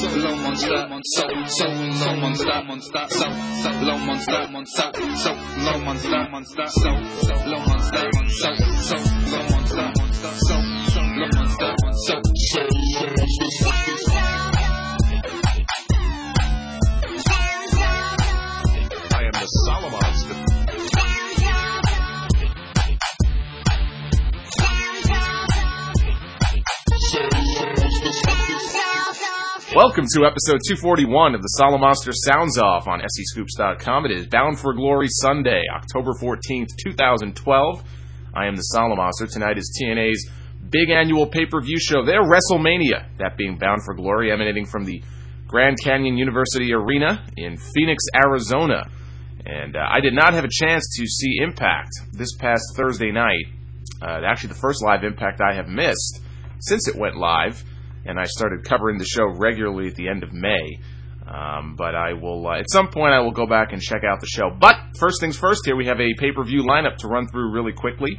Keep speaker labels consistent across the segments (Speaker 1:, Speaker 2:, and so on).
Speaker 1: low monster, so low monster, so low monster, so low monster, so low monster, so low monster, so low monster, so
Speaker 2: I am the Solomonster. Welcome to episode 241 of the Solomonster Sounds Off on SEScoops.com. It is Bound for Glory Sunday, October 14th, 2012. I am the Solomonster. Tonight is TNA's big annual pay-per-view show, their WrestleMania, that being Bound for Glory, emanating from the Grand Canyon University Arena in Phoenix, Arizona. And I did not have a chance to see Impact this past Thursday night. Actually, the first live Impact I have missed since it went live. And I started covering the show regularly at the end of May. But I will, at some point, I will go back and check out the show. But first things first, here we have a pay-per-view lineup to run through really quickly.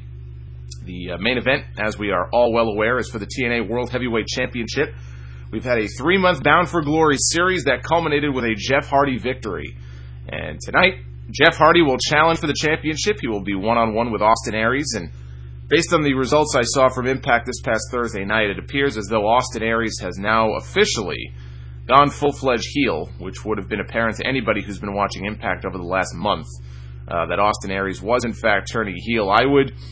Speaker 2: The main event, as we are all well aware, is for the TNA World Heavyweight Championship. We've had a 3-month Bound for Glory series that culminated with a Jeff Hardy victory. And tonight, Jeff Hardy will challenge for the championship. He will be one-on-one with Austin Aries, and based on the results I saw from Impact this past Thursday night, it appears as though Austin Aries has now officially gone full-fledged heel, which would have been apparent to anybody who's been watching Impact over the last month, that Austin Aries was in fact turning heel. I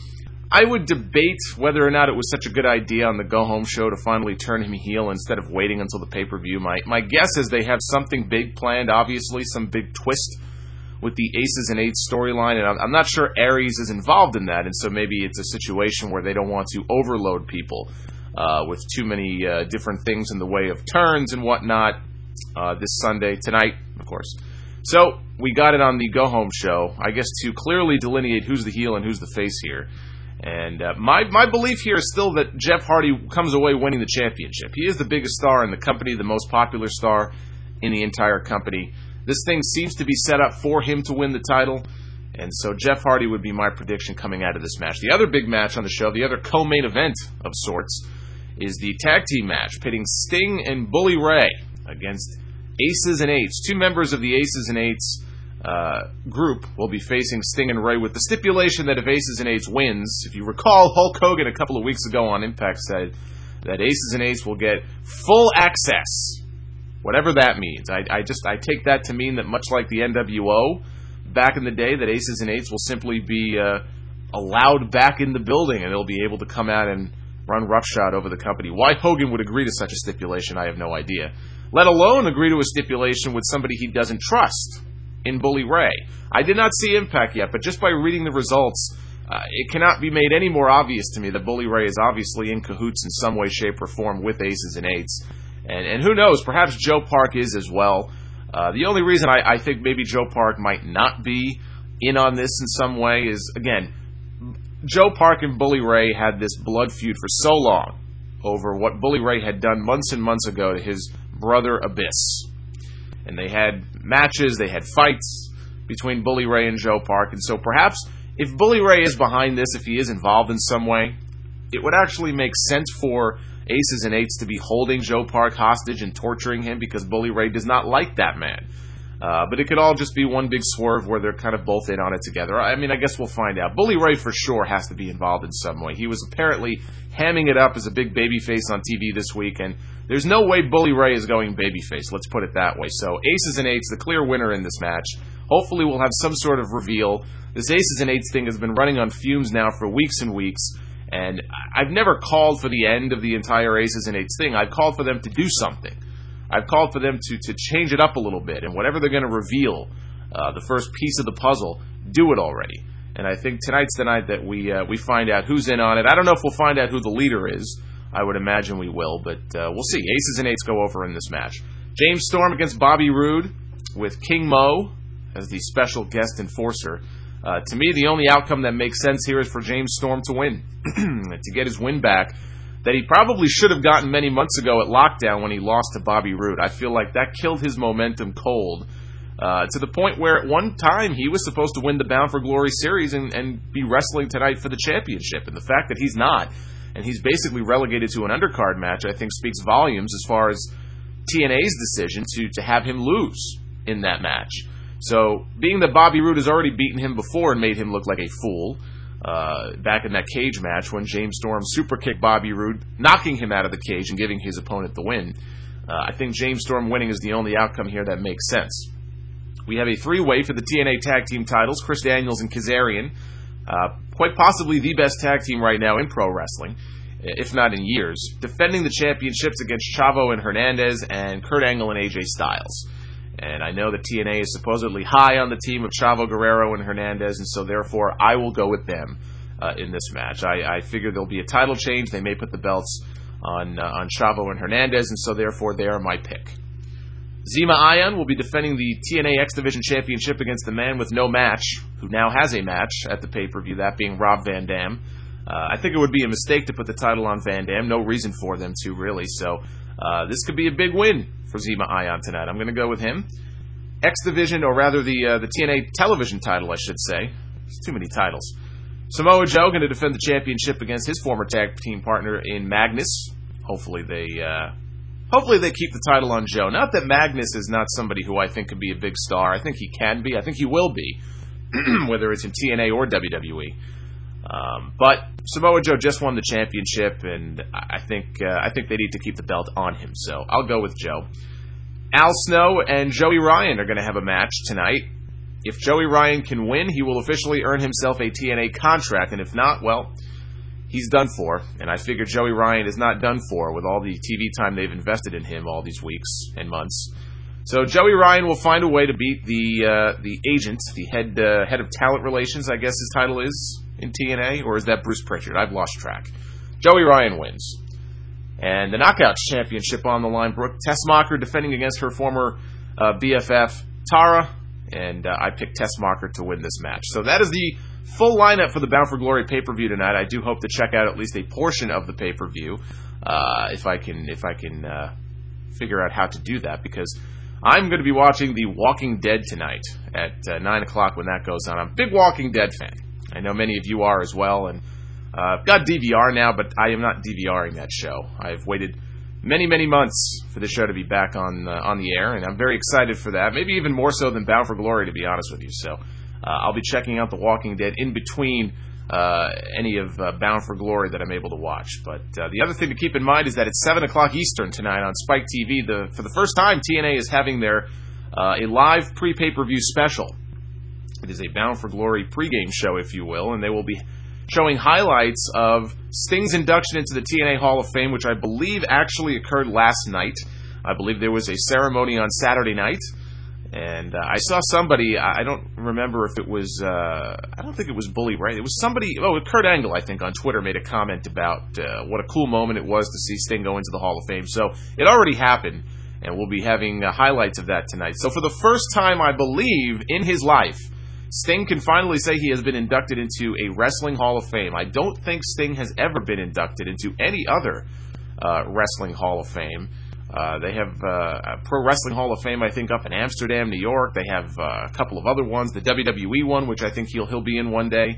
Speaker 2: would debate whether or not it was such a good idea on the go-home show to finally turn him heel instead of waiting until the pay-per-view. My guess is they have something big planned, obviously, some big twist with the Aces and Eights storyline, and I'm not sure Aries is involved in that, and so maybe it's a situation where they don't want to overload people with too many different things in the way of turns and whatnot this Sunday, tonight, of course. So, we got it on the go-home show, I guess to clearly delineate who's the heel and who's the face here. And my belief here is still that Jeff Hardy comes away winning the championship. He is the biggest star in the company, the most popular star in the entire company. This thing seems to be set up for him to win the title, and so Jeff Hardy would be my prediction coming out of this match. The other big match on the show, the other co-main event of sorts, is the tag team match pitting Sting and Bully Ray against Aces and Eights. 2 members of the Aces and Eights group will be facing Sting and Ray with the stipulation that if Aces and Eights wins, if you recall, Hulk Hogan a couple of weeks ago on Impact said that Aces and Eights will get full access. Whatever that means. I take that to mean that much like the NWO back in the day, that Aces and Eights will simply be allowed back in the building and they'll be able to come out and run roughshod over the company. Why Hogan would agree to such a stipulation, I have no idea. Let alone agree to a stipulation with somebody he doesn't trust in Bully Ray. I did not see Impact yet, but just by reading the results, it cannot be made any more obvious to me that Bully Ray is obviously in cahoots in some way, shape, or form with Aces and Eights. And who knows, perhaps Joe Park is as well. The only reason I think maybe Joe Park might not be in on this in some way is, again, Joe Park and Bully Ray had this blood feud for so long over what Bully Ray had done months and months ago to his brother Abyss. And they had matches, they had fights between Bully Ray and Joe Park. And so perhaps if Bully Ray is behind this, if he is involved in some way, it would actually make sense for Aces and Eights to be holding Joe Park hostage and torturing him because Bully Ray does not like that man. But it could all just be one big swerve where they're kind of both in on it together. I mean, I guess we'll find out. Bully Ray for sure has to be involved in some way. He was apparently hamming it up as a big babyface on TV this week, and there's no way Bully Ray is going babyface, let's put it that way. So Aces and Eights, the clear winner in this match. Hopefully we'll have some sort of reveal. This Aces and Eights thing has been running on fumes now for weeks and weeks. And I've never called for the end of the entire Aces and Eights thing. I've called for them to do something. I've called for them to change it up a little bit. And whatever they're going to reveal, the first piece of the puzzle, do it already. And I think tonight's the night that we find out who's in on it. I don't know if we'll find out who the leader is. I would imagine we will, but we'll see. Aces and Eights go over in this match. James Storm against Bobby Roode with King Mo as the special guest enforcer. To me, the only outcome that makes sense here is for James Storm to win, to get his win back that he probably should have gotten many months ago at Lockdown when he lost to Bobby Roode. I feel like that killed his momentum cold to the point where at one time he was supposed to win the Bound for Glory series and be wrestling tonight for the championship. And the fact that he's not, and he's basically relegated to an undercard match, I think speaks volumes as far as TNA's decision to have him lose in that match. So, being that Bobby Roode has already beaten him before and made him look like a fool, back in that cage match when James Storm superkicked Bobby Roode, knocking him out of the cage and giving his opponent the win, I think James Storm winning is the only outcome here that makes sense. We have a three-way for the TNA Tag Team titles, Chris Daniels and Kazarian, quite possibly the best tag team right now in pro wrestling, if not in years, defending the championships against Chavo and Hernandez and Kurt Angle and AJ Styles. And I know that TNA is supposedly high on the team of Chavo Guerrero and Hernandez, and so therefore I will go with them in this match. I figure there'll be a title change. They may put the belts on Chavo and Hernandez, and so therefore they are my pick. Zema Ion will be defending the TNA X Division Championship against the man with no match, who now has a match at the pay-per-view, that being Rob Van Dam. I think it would be a mistake to put the title on Van Dam. No reason for them to, really. So this could be a big win for Zema Ion tonight. I'm going to go with him. X Division, or rather the TNA television title, I should say. There's too many titles. Samoa Joe going to defend the championship against his former tag team partner in Magnus. Hopefully they keep the title on Joe. Not that Magnus is not somebody who I think could be a big star. I think he can be. I think he will be, whether it's in TNA or WWE. But Samoa Joe just won the championship, and I think they need to keep the belt on him. So I'll go with Joe. Al Snow and Joey Ryan are going to have a match tonight. If Joey Ryan can win, he will officially earn himself a TNA contract, and if not, well, he's done for. And I figure Joey Ryan is not done for with all the TV time they've invested in him all these weeks and months. So Joey Ryan will find a way to beat the agent, the head of talent relations, I guess his title is in TNA, or is that Bruce Pritchard? I've lost track. Joey Ryan wins. And the Knockouts Championship on the line. Brooke Tessmacher defending against her former BFF, Tara. And I picked Tessmacher to win this match. So that is the full lineup for the Bound for Glory pay-per-view tonight. I do hope to check out at least a portion of the pay-per-view if I can figure out how to do that, because I'm going to be watching The Walking Dead tonight at 9 o'clock when that goes on. I'm a big Walking Dead fan. I know many of you are as well, and I've got DVR now, but I am not DVRing that show. I've waited many, many months for the show to be back on the air, and I'm very excited for that, maybe even more so than Bound for Glory, to be honest with you. So I'll be checking out The Walking Dead in between any of Bound for Glory that I'm able to watch. But the other thing to keep in mind is that it's 7 o'clock Eastern tonight on Spike TV. For the first time, TNA is having their a live pre-pay-per-view special. It is a Bound for Glory pregame show, if you will, and they will be showing highlights of Sting's induction into the TNA Hall of Fame, which I believe actually occurred last night. I believe there was a ceremony on Saturday night, and I saw somebody, I don't remember if it was, I don't think it was Bully Ray. It was somebody, Kurt Angle, I think, on Twitter made a comment about what a cool moment it was to see Sting go into the Hall of Fame. So it already happened, and we'll be having highlights of that tonight. So for the first time, I believe, in his life, Sting can finally say he has been inducted into a Wrestling Hall of Fame. I don't think Sting has ever been inducted into any other Wrestling Hall of Fame. They have a Pro Wrestling Hall of Fame, I think, up in Amsterdam, New York. They have a couple of other ones. The WWE one, which I think he'll be in one day.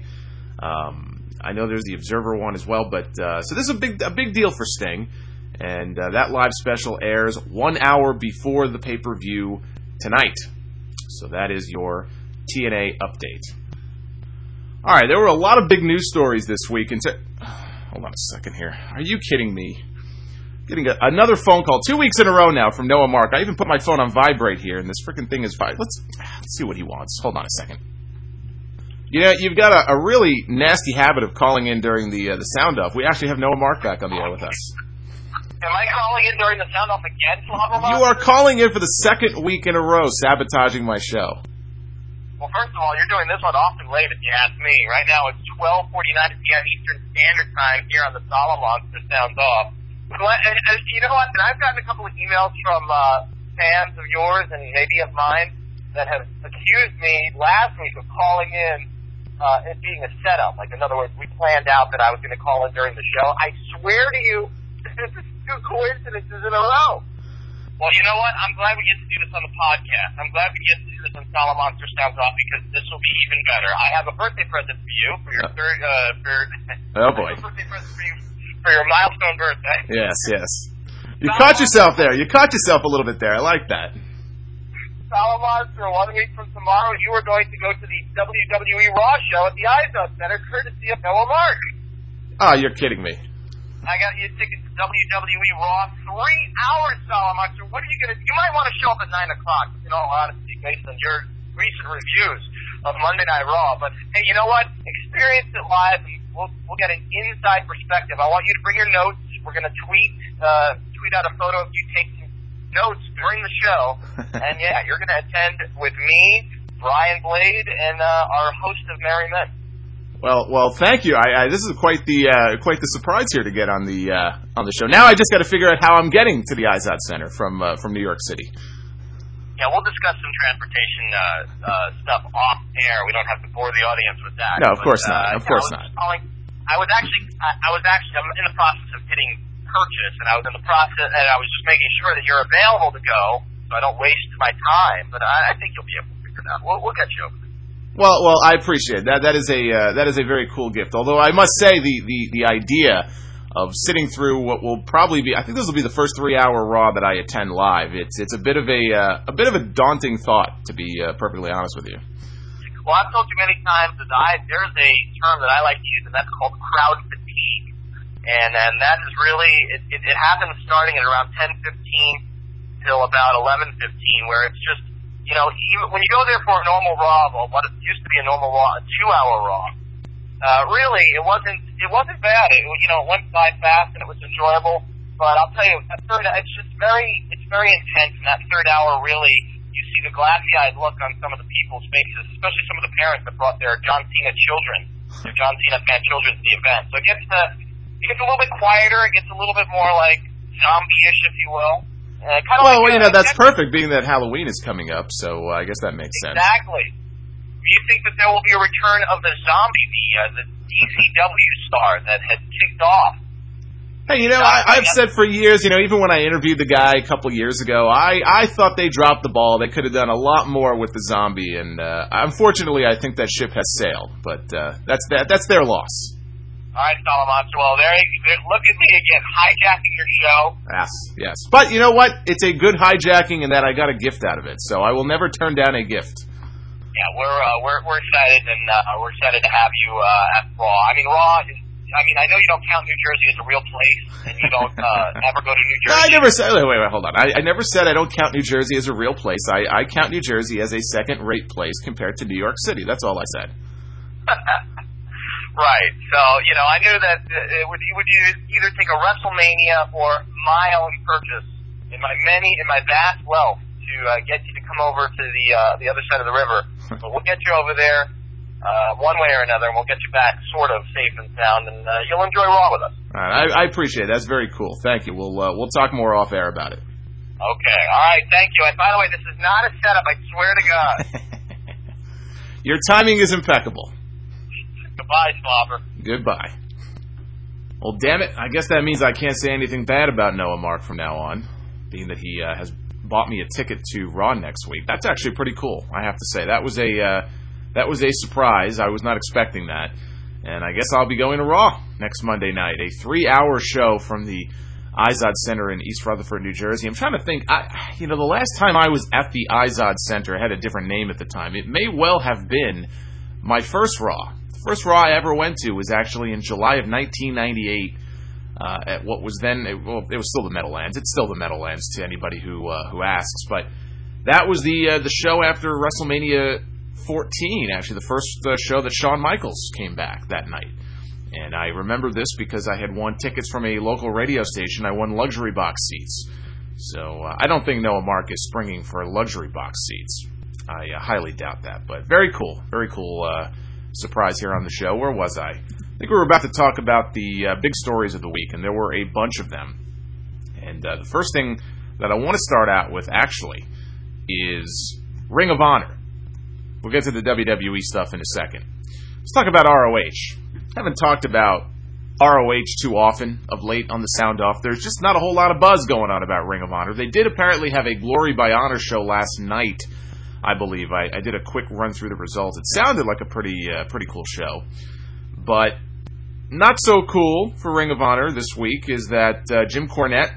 Speaker 2: I know there's the Observer one as well. But so this is a big deal for Sting. And that live special airs 1 hour before the pay-per-view tonight. So that is your TNA update. All right, there were a lot of big news stories this week. Hold on a second here. Are you kidding me? Getting another phone call 2 weeks in a row now from Noah Mark. I even put my phone on vibrate here, and this freaking thing is vibrate. Let's see what he wants. Hold on a second. You know, you've got a really nasty habit of calling in during the sound off. We actually have Noah Mark back on the air with us.
Speaker 3: Am I calling in during the sound off again, Slobbermouth?
Speaker 2: You are calling in for the second week in a row, sabotaging my show.
Speaker 3: Well, first of all, you're doing this one awfully late if you ask me. Right now it's 12:49 p.m. Eastern Standard Time here on the Solomonster Sounds Off. You know what? And I've gotten a couple of emails from fans of yours and maybe of mine that have accused me last week of calling in it being a setup. Like, in other words, we planned out that I was going to call in during the show. I swear to you, this is 2 coincidences in a row. Well, you know what? I'm glad we get to do this on the podcast. I'm glad we get to do this on Solomonster Sounds Off, because this will be even better. I have a birthday present for you for your third.
Speaker 2: Oh boy!
Speaker 3: I have a birthday present for you for your milestone birthday.
Speaker 2: Yes. You caught yourself there. You caught yourself a little bit there. I like that.
Speaker 3: Salamonster, 1 week from tomorrow, you are going to go to the WWE Raw show at the Izod Center, courtesy of Noah Mark.
Speaker 2: Oh, you're kidding me.
Speaker 3: I got you a ticket to WWE Raw, 3 hours, Salamonster. What are you going to do? You might want to show up at 9 o'clock, in all honesty, based on your recent reviews of Monday Night Raw. But, hey, you know what? Experience it live, and we'll get an inside perspective. I want you to bring your notes. We're going to tweet out a photo of you taking notes during the show. And, yeah, you're going to attend with me, Brian Blade, and our host of Merry Men.
Speaker 2: Well, thank you. This is quite the surprise here to get on the show. Now I just got to figure out how I'm getting to the Izod Center from New York City.
Speaker 3: Yeah, we'll discuss some transportation stuff off air. We don't have to bore the audience with that.
Speaker 2: No, of course not. Of course not.
Speaker 3: I was actually I'm in the process of hitting purchase, and I was just making sure that you're available to go, so I don't waste my time. But I think you'll be able to figure it out. We'll get you over there.
Speaker 2: Well, I appreciate that. That is a very cool gift. Although I must say the idea of sitting through what will probably be, I think this will be the first 3-hour Raw that I attend live. It's a bit of a daunting thought, to be perfectly honest with you.
Speaker 3: Well, I've told you many times that there's a term that I like to use, and that's called crowd fatigue. And that is really it happens starting at around 10:15 till about 11:15, where it's just, you know, even when you go there for a normal Raw, well, what used to be a normal Raw, a 2-hour Raw, really, it wasn't bad. It went by fast and it was enjoyable. But I'll tell you, it's very intense. And that third hour, really, you see the glassy-eyed look on some of the people's faces, especially some of the parents that brought their John Cena children, their John Cena fan children to the event. So it gets a little bit quieter. It gets a little bit more like zombie-ish, if you will.
Speaker 2: That's perfect, being that Halloween is coming up, so I guess that makes sense.
Speaker 3: Exactly. Do you think that there will be a return of the zombie, the DCW star that had kicked off?
Speaker 2: Hey, I've said for years, even when I interviewed the guy a couple years ago, I thought they dropped the ball. They could have done a lot more with the zombie, and unfortunately, I think that ship has sailed. But that's their loss.
Speaker 3: All right, Salamonster. Well, look at me again, hijacking your show.
Speaker 2: Yes. But you know what? It's a good hijacking in that I got a gift out of it, so I will never turn down a gift.
Speaker 3: Yeah, we're excited, and we're excited to have you at Raw. I mean, Raw is. I mean, I know you don't count New Jersey as a real place, and you don't ever go to New Jersey.
Speaker 2: No, I never said. Wait, hold on. I never said I don't count New Jersey as a real place. I count New Jersey as a second-rate place compared to New York City. That's all I said.
Speaker 3: Right. So, I knew that it would either take a WrestleMania or my own purchase in my vast wealth to get you to come over to the other side of the river. But we'll get you over there one way or another, and we'll get you back sort of safe and sound, and you'll enjoy Raw with us.
Speaker 2: All right. I appreciate it. That's very cool. Thank you. We'll talk more off air about it.
Speaker 3: Okay. All right. Thank you. And by the way, this is not a setup. I swear to God.
Speaker 2: Your timing is impeccable.
Speaker 3: Goodbye, Slobber.
Speaker 2: Goodbye. Well, damn it. I guess that means I can't say anything bad about Noah Mark from now on, being that he has bought me a ticket to Raw next week. That's actually pretty cool, I have to say. That was a surprise. I was not expecting that. And I guess I'll be going to Raw next Monday night, a 3-hour show from the Izod Center in East Rutherford, New Jersey. I'm trying to think. The last time I was at the Izod Center, it had a different name at the time. It may well have been my first Raw. First Raw I ever went to was actually in July of 1998 at what was then, it was still the Meadowlands. It's still the Meadowlands to anybody who asks. But that was the show after WrestleMania 14, actually the first show that Shawn Michaels came back that night. And I remember this because I had won tickets from a local radio station. I won luxury box seats. So I don't think Noah Mark is springing for luxury box seats. I highly doubt that. But very cool surprise here on the show. Where was I? I think we were about to talk about the big stories of the week, and there were a bunch of them. And the first thing that I want to start out with, actually, is Ring of Honor. We'll get to the WWE stuff in a second. Let's talk about ROH. Haven't talked about ROH too often of late on the Sound Off. There's just not a whole lot of buzz going on about Ring of Honor. They did apparently have a Glory by Honor show last night, I believe. I did a quick run through the results. It sounded like a pretty cool show. But not so cool for Ring of Honor this week is that Jim Cornette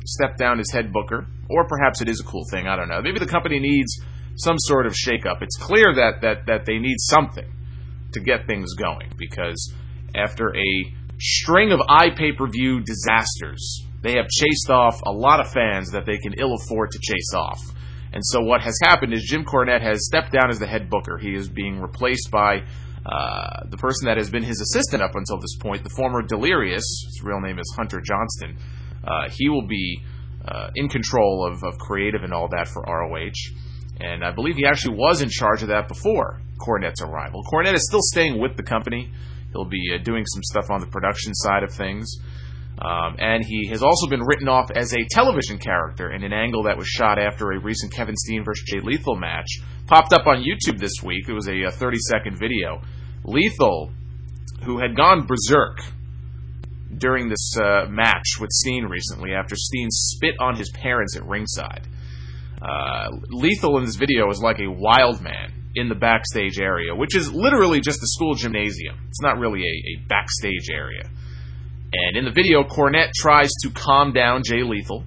Speaker 2: step down as head booker, or perhaps it is a cool thing, I don't know. Maybe the company needs some sort of shakeup. It's clear that they need something to get things going, because after a string of pay-per-view disasters, they have chased off a lot of fans that they can ill afford to chase off. And so what has happened is Jim Cornette has stepped down as the head booker. He is being replaced by the person that has been his assistant up until this point, the former Delirious. His real name is Hunter Johnston. He will be in control of creative and all that for ROH. And I believe he actually was in charge of that before Cornette's arrival. Cornette is still staying with the company. He'll be doing some stuff on the production side of things. And he has also been written off as a television character in an angle that was shot after a recent Kevin Steen versus Jay Lethal match. Popped up on YouTube this week. It was a 30-second video. Lethal, who had gone berserk during this match with Steen recently after Steen spit on his parents at ringside. Lethal in this video is like a wild man in the backstage area, which is literally just a school gymnasium. It's not really a backstage area. And in the video, Cornette tries to calm down Jay Lethal.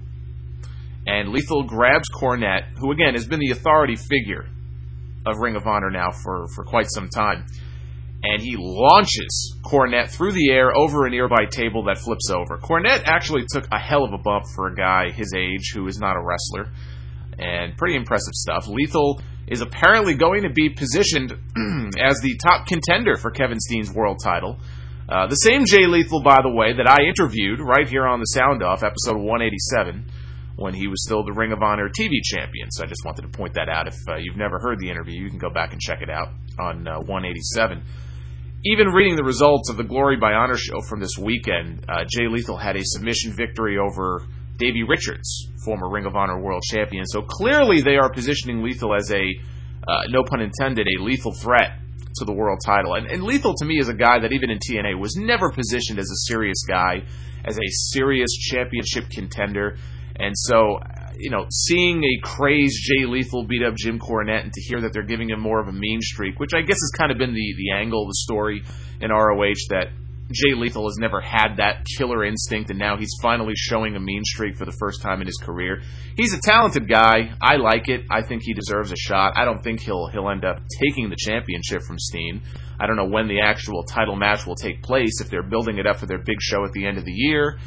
Speaker 2: And Lethal grabs Cornette, who again has been the authority figure of Ring of Honor now for quite some time. And he launches Cornette through the air over a nearby table that flips over. Cornette actually took a hell of a bump for a guy his age who is not a wrestler. And pretty impressive stuff. Lethal is apparently going to be positioned as the top contender for Kevin Steen's world title. The same Jay Lethal, by the way, that I interviewed right here on the Sound Off, episode 187, when he was still the Ring of Honor TV champion. So I just wanted to point that out. If you've never heard the interview, you can go back and check it out on 187. Even reading the results of the Glory by Honor show from this weekend, Jay Lethal had a submission victory over Davey Richards, former Ring of Honor world champion. So clearly they are positioning Lethal as a, no pun intended, a lethal threat to the world title. And Lethal, to me, is a guy that even in TNA was never positioned as a serious guy, as a serious championship contender. And so, seeing a crazed Jay Lethal beat up Jim Cornette and to hear that they're giving him more of a mean streak, which I guess has kind of been the angle, the story in ROH, that Jay Lethal has never had that killer instinct, and now he's finally showing a mean streak for the first time in his career. He's a talented guy. I like it. I think he deserves a shot. I don't think he'll end up taking the championship from Steen. I don't know when the actual title match will take place, if they're building it up for their big show at the end of the year,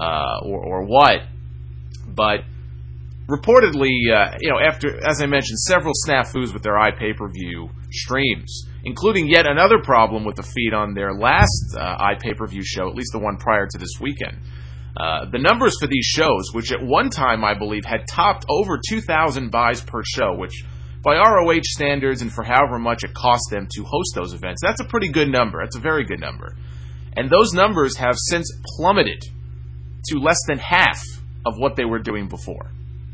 Speaker 2: or what. But reportedly, after, as I mentioned, several snafus with their iPay-per-view streams, including yet another problem with the feed on their last iPay-per-view show, at least the one prior to this weekend. The numbers for these shows, which at one time, I believe, had topped over 2,000 buys per show, which by ROH standards and for however much it cost them to host those events, that's a pretty good number. That's a very good number. And those numbers have since plummeted to less than half of what they were doing before.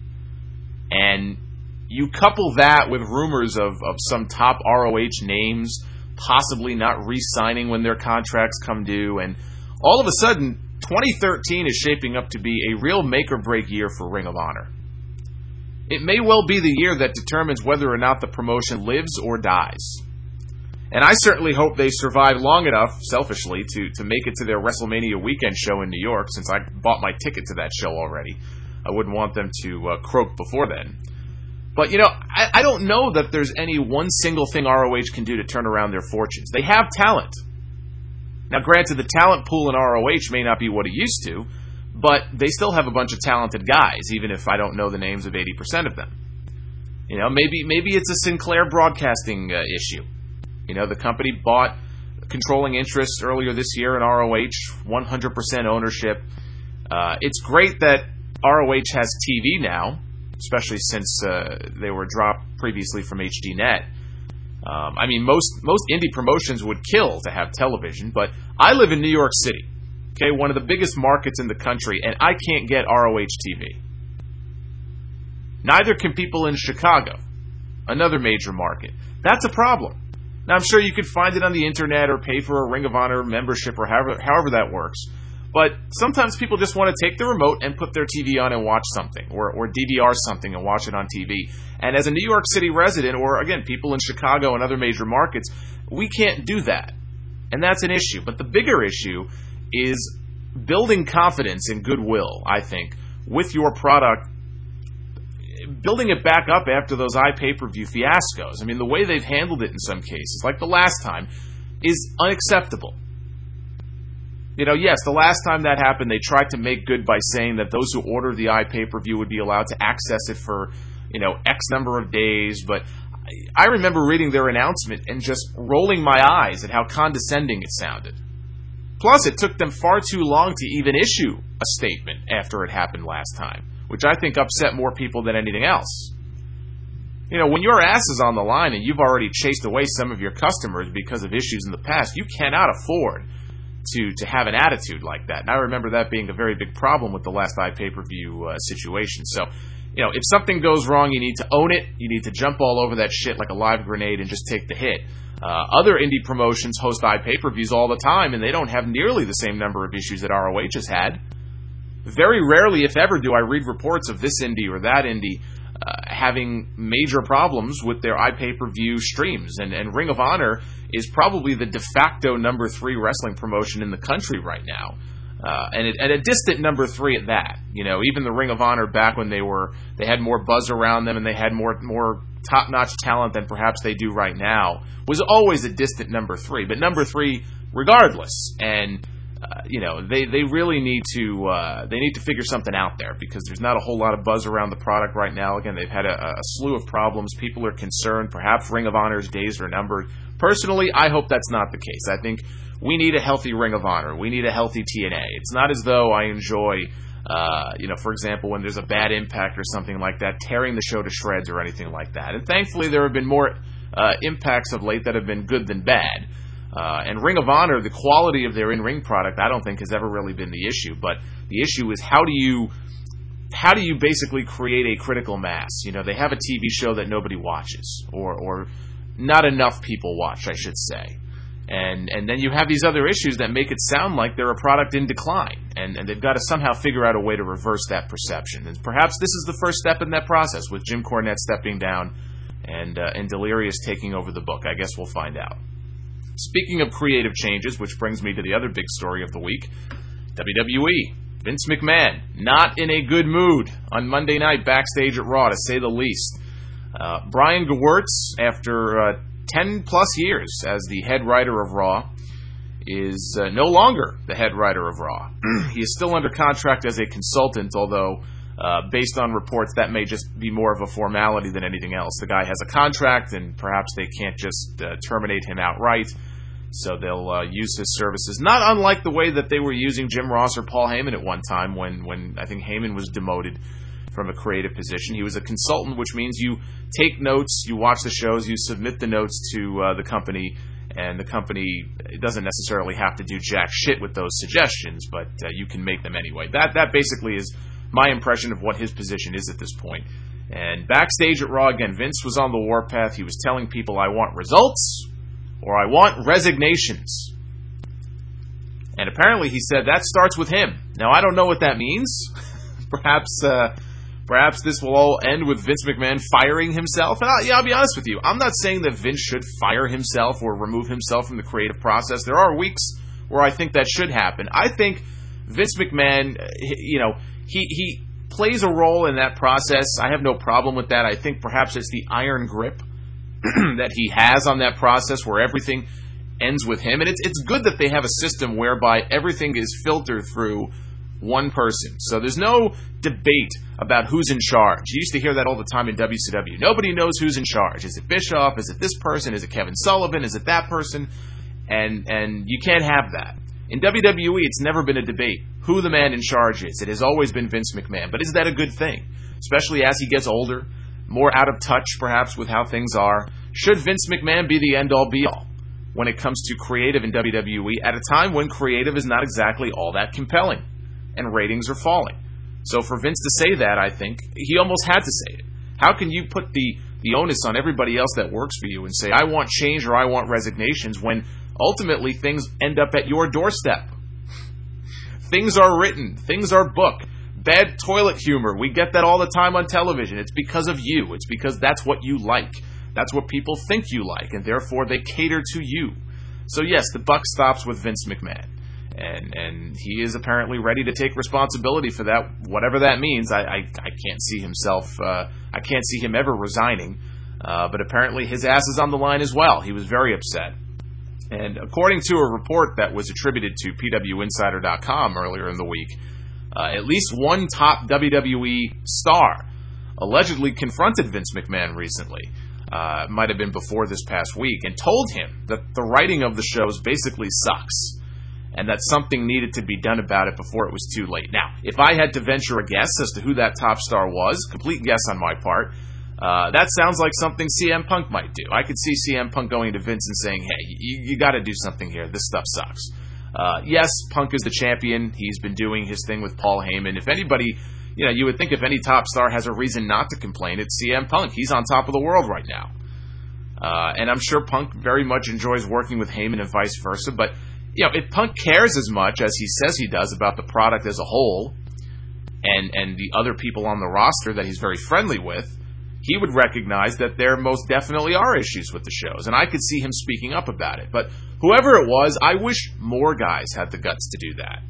Speaker 2: And you couple that with rumors of some top ROH names possibly not re-signing when their contracts come due, and all of a sudden, 2013 is shaping up to be a real make-or-break year for Ring of Honor. It may well be the year that determines whether or not the promotion lives or dies. And I certainly hope they survive long enough, selfishly, to make it to their WrestleMania weekend show in New York, since I bought my ticket to that show already. I wouldn't want them to croak before then. But, I don't know that there's any one single thing ROH can do to turn around their fortunes. They have talent. Now, granted, the talent pool in ROH may not be what it used to, but they still have a bunch of talented guys, even if I don't know the names of 80% of them. Maybe it's a Sinclair Broadcasting issue. The company bought controlling interests earlier this year in ROH, 100% ownership. It's great that ROH has TV now, especially since they were dropped previously from HDNet. Most indie promotions would kill to have television, but I live in New York City, okay, one of the biggest markets in the country, and I can't get ROH TV. Neither can people in Chicago, another major market. That's a problem. Now, I'm sure you could find it on the internet or pay for a Ring of Honor membership or however that works. But sometimes people just want to take the remote and put their TV on and watch something, or DVR something and watch it on TV. And as a New York City resident, or again, people in Chicago and other major markets, we can't do that. And that's an issue. But the bigger issue is building confidence and goodwill, I think, with your product, building it back up after those iPay-per-view fiascos. I mean, the way they've handled it in some cases, like the last time, is unacceptable. You know, yes, the last time that happened, they tried to make good by saying that those who order the iPay-per-view would be allowed to access it for, X number of days, but I remember reading their announcement and just rolling my eyes at how condescending it sounded. Plus, it took them far too long to even issue a statement after it happened last time, which I think upset more people than anything else. When your ass is on the line and you've already chased away some of your customers because of issues in the past, you cannot afford to have an attitude like that. And I remember that being a very big problem with the last iPay-per-view situation. So, if something goes wrong, you need to own it. You need to jump all over that shit like a live grenade and just take the hit. Other indie promotions host iPay-per-views all the time, and they don't have nearly the same number of issues that ROH has had. Very rarely, if ever, do I read reports of this indie or that indie having major problems with their iPay-per-view streams. And Ring of Honor is probably the de facto number 3 wrestling promotion in the country right now. And a distant number 3 at that. Even the Ring of Honor back when they had more buzz around them and they had more top-notch talent than perhaps they do right now, was always a distant number 3. But number 3 regardless. And they really need to figure something out there, because there's not a whole lot of buzz around the product right now. Again, they've had a slew of problems. People are concerned. Perhaps Ring of Honor's days are numbered. Personally, I hope that's not the case. I think we need a healthy Ring of Honor. We need a healthy TNA. It's not as though I enjoy, for example, when there's a bad Impact or something like that, tearing the show to shreds or anything like that. And thankfully, there have been more Impacts of late that have been good than bad. And Ring of Honor, the quality of their in-ring product, I don't think has ever really been the issue. But the issue is how do you basically create a critical mass? They have a TV show that nobody watches, or not enough people watch, I should say. And then you have these other issues that make it sound like they're a product in decline. And they've got to somehow figure out a way to reverse that perception. And perhaps this is the first step in that process, with Jim Cornette stepping down and Delirious taking over the book. I guess we'll find out. Speaking of creative changes, which brings me to the other big story of the week, WWE. Vince McMahon, not in a good mood on Monday night backstage at Raw, to say the least. Brian Gewirtz, after 10-plus years as the head writer of Raw, is no longer the head writer of Raw. He is still under contract as a consultant, although based on reports, that may just be more of a formality than anything else. The guy has a contract, and perhaps they can't just terminate him outright, so they'll use his services. Not unlike the way that they were using Jim Ross or Paul Heyman at one time, when I think Heyman was demoted from a creative position. He was a consultant, which means you take notes, you watch the shows, you submit the notes to the company, and the company doesn't necessarily have to do jack shit with those suggestions, but you can make them anyway. That basically is my impression of what his position is at this point. And backstage at Raw, again, Vince was on the warpath. He was telling people, I want results, or I want resignations. And apparently he said that starts with him. Now, I don't know what that means. Perhaps this will all end with Vince McMahon firing himself. And I'll be honest with you. I'm not saying that Vince should fire himself or remove himself from the creative process. There are weeks where I think that should happen. I think Vince McMahon, he plays a role in that process. I have no problem with that. I think perhaps it's the iron grip that he has on that process where everything ends with him. And it's good that they have a system whereby everything is filtered through one person. So there's no debate about who's in charge. You used to hear that all the time in WCW. Nobody knows who's in charge. Is it Bischoff? Is it this person? Is it Kevin Sullivan? Is it that person? And you can't have that. In WWE, it's never been a debate who the man in charge is. It has always been Vince McMahon. But is that a good thing? Especially as he gets older, more out of touch perhaps with how things are. Should Vince McMahon be the end-all be-all when it comes to creative in WWE at a time when creative is not exactly all that compelling and ratings are falling? So for Vince to say that, I think, he almost had to say it. How can you put the onus on everybody else that works for you and say, I want change or I want resignations, when ultimately things end up at your doorstep? Things are written. Things are booked. Bad toilet humor. We get that all the time on television. It's because of you. It's because that's what you like. That's what people think you like, and therefore they cater to you. So yes, the buck stops with Vince McMahon. And he is apparently ready to take responsibility for that, whatever that means. I can't see himself, I can't see him ever resigning, but apparently his ass is on the line as well. He was very upset. And according to a report that was attributed to PWInsider.com earlier in the week, at least one top WWE star allegedly confronted Vince McMahon recently. It might have been before this past week, and told him that the writing of the shows basically sucks, and that something needed to be done about it before it was too late. Now, if I had to venture a guess as to who that top star was, complete guess on my part, that sounds like something CM Punk might do. I could see CM Punk going to Vince and saying, hey, you got to do something here. This stuff sucks. Yes, Punk is the champion. He's been doing his thing with Paul Heyman. If anybody, you would think if any top star has a reason not to complain, it's CM Punk. He's on top of the world right now. And I'm sure Punk very much enjoys working with Heyman and vice versa, but if Punk cares as much as he says he does about the product as a whole, and the other people on the roster that he's very friendly with, he would recognize that there most definitely are issues with the shows, and I could see him speaking up about it. But whoever it was, I wish more guys had the guts to do that.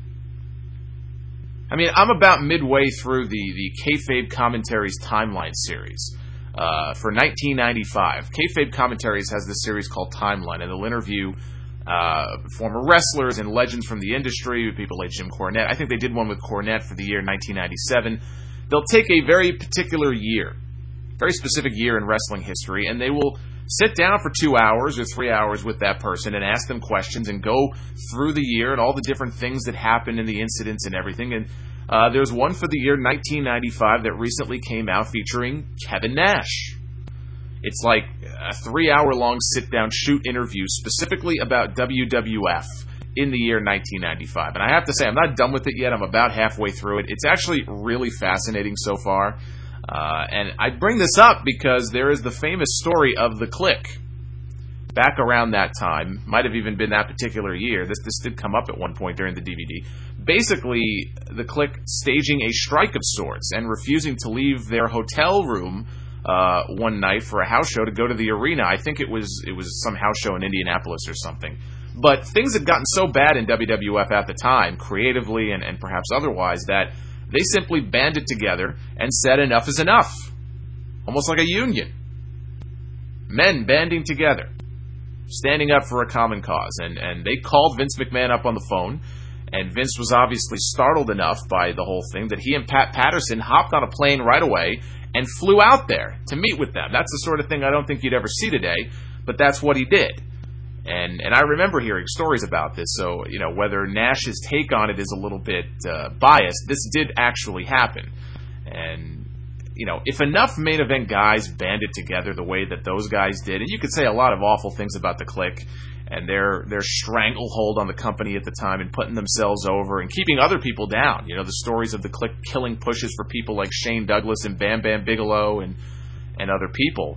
Speaker 2: I mean, I'm about midway through the Kayfabe Commentaries Timeline series for 1995. Kayfabe Commentaries has this series called Timeline, and they'll interview former wrestlers and legends from the industry, people like Jim Cornette. I think they did one with Cornette for the year 1997. They'll take a very particular year, very specific year in wrestling history, and they will sit down for 2 hours or 3 hours with that person and ask them questions and go through the year and all the different things that happened and the incidents and everything. And there's one for the year 1995 that recently came out featuring Kevin Nash. It's like a 3-hour-long sit-down shoot interview specifically about WWF in the year 1995. And I have to say, I'm not done with it yet. I'm about halfway through it. It's actually really fascinating so far. And I bring this up because there is the famous story of The Click. Back around that time, might have even been that particular year. This did come up at one point during the DVD. Basically, The Click staging a strike of sorts and refusing to leave their hotel room one night for a house show to go to the arena. I think it was some house show in Indianapolis or something. But things had gotten so bad in WWF at the time, creatively and perhaps otherwise, that they simply banded together and said enough is enough. Almost like a union. Men banding together, standing up for a common cause. And they called Vince McMahon up on the phone, and Vince was obviously startled enough by the whole thing that he and Pat Patterson hopped on a plane right away and flew out there to meet with them. That's the sort of thing I don't think you'd ever see today, but that's what he did. And I remember hearing stories about this, so, whether Nash's take on it is a little bit biased, this did actually happen. And, if enough main event guys banded together the way that those guys did, and you could say a lot of awful things about the Click and their stranglehold on the company at the time and putting themselves over and keeping other people down. The stories of the Click killing pushes for people like Shane Douglas and Bam Bam Bigelow and other people.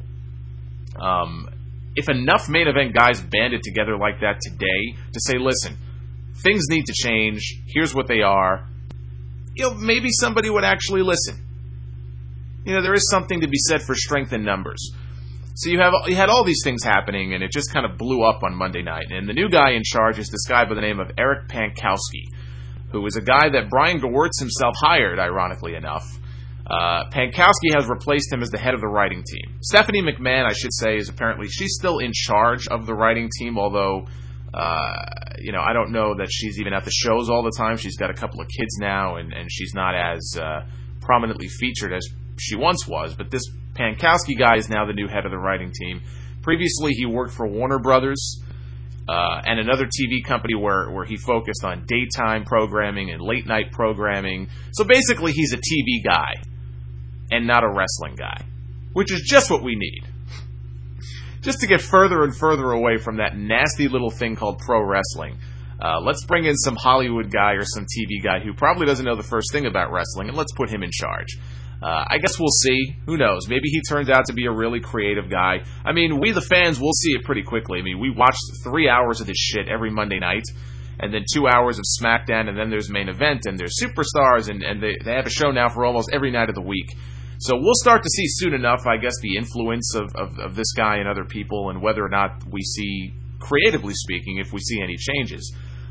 Speaker 2: If enough main event guys banded together like that today to say, listen, things need to change, here's what they are, maybe somebody would actually listen. There is something to be said for strength in numbers. So you had all these things happening, and it just kind of blew up on Monday night. And the new guy in charge is this guy by the name of Eric Pankowski, who is a guy that Brian Gewirtz himself hired, ironically enough. Pankowski has replaced him as the head of the writing team. Stephanie McMahon, I should say, she's still in charge of the writing team, although, I don't know that she's even at the shows all the time. She's got a couple of kids now, and she's not as prominently featured as she once was. But this Pankowski guy is now the new head of the writing team. Previously, he worked for Warner Brothers and another TV company where he focused on daytime programming and late-night programming. So basically, he's a TV guy and not a wrestling guy, which is just what we need. Just to get further and further away from that nasty little thing called pro wrestling, let's bring in some Hollywood guy or some TV guy who probably doesn't know the first thing about wrestling, and let's put him in charge. I guess we'll see. Who knows? Maybe he turns out to be a really creative guy. I mean, we the fans will see it pretty quickly. I mean, we watch 3 hours of this shit every Monday night, and then 2 hours of SmackDown, and then there's main event, and there's Superstars, and they have a show now for almost every night of the week. So we'll start to see soon enough, I guess, the influence of this guy and other people, and whether or not we see, creatively speaking, if we see any changes.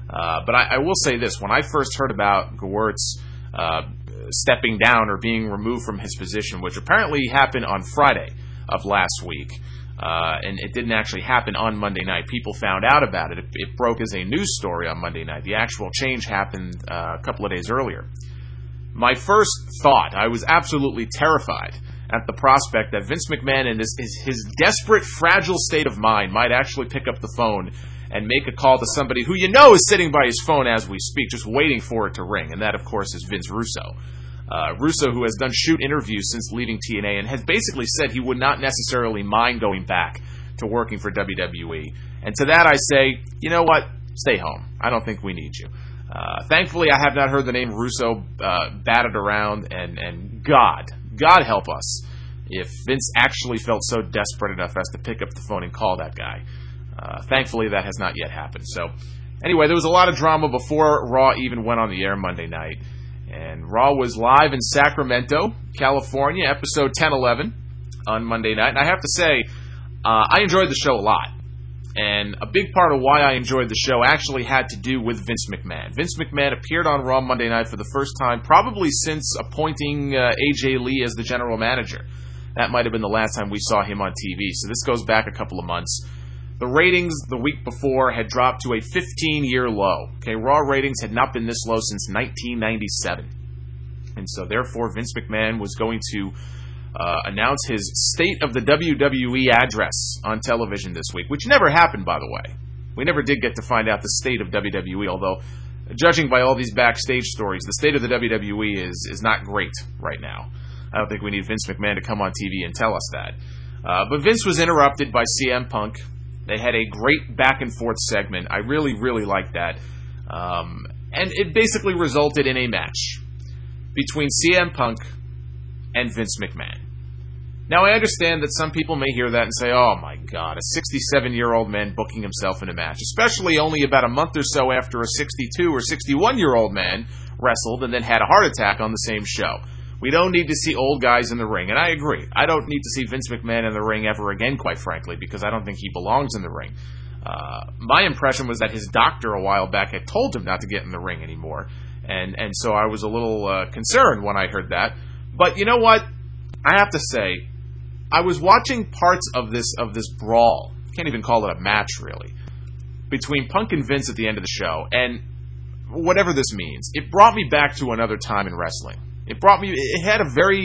Speaker 2: But I will say this. When I first heard about Gewirtz stepping down or being removed from his position, which apparently happened on Friday of last week, and it didn't actually happen on Monday night. People found out about it. It broke as a news story on Monday night. The actual change happened a couple of days earlier. My first thought, I was absolutely terrified at the prospect that Vince McMahon, in his desperate, fragile state of mind, might actually pick up the phone and make a call to somebody who is sitting by his phone as we speak, just waiting for it to ring. And that, of course, is Vince Russo. Russo, who has done shoot interviews since leaving TNA and has basically said he would not necessarily mind going back to working for WWE. And to that I say, you know what? Stay home. I don't think we need you. Thankfully, I have not heard the name Russo batted around, and God help us if Vince actually felt so desperate enough as to pick up the phone and call that guy. Thankfully, that has not yet happened. So, anyway, there was a lot of drama before Raw even went on the air Monday night. And Raw was live in Sacramento, California, episode 1011 on Monday night. And I have to say, I enjoyed the show a lot. And a big part of why I enjoyed the show actually had to do with Vince McMahon. Vince McMahon appeared on Raw Monday night for the first time, probably since appointing AJ Lee as the general manager. That might have been the last time we saw him on TV. So this goes back a couple of months. The ratings the week before had dropped to a 15-year low. Okay, Raw ratings had not been this low since 1997. And so, therefore, Vince McMahon was going to announce his State of the WWE address on television this week, which never happened, by the way. We never did get to find out the state of WWE, although, judging by all these backstage stories, the state of the WWE is not great right now. I don't think we need Vince McMahon to come on TV and tell us that. But Vince was interrupted by CM Punk. They had a great back-and-forth segment. I really, really liked that. And it basically resulted in a match between CM Punk and Vince McMahon. Now, I understand that some people may hear that and say, oh my God, a 67-year-old man booking himself in a match, especially only about a month or so after a 62 or 61-year-old man wrestled and then had a heart attack on the same show. We don't need to see old guys in the ring, and I agree. I don't need to see Vince McMahon in the ring ever again, quite frankly, because I don't think he belongs in the ring. My impression was that his doctor a while back had told him not to get in the ring anymore, and so I was a little concerned when I heard that. But you know what? I have to say, I was watching parts of this brawl. Can't even call it a match, really, between Punk and Vince at the end of the show, and whatever this means, it brought me back to another time in wrestling. It had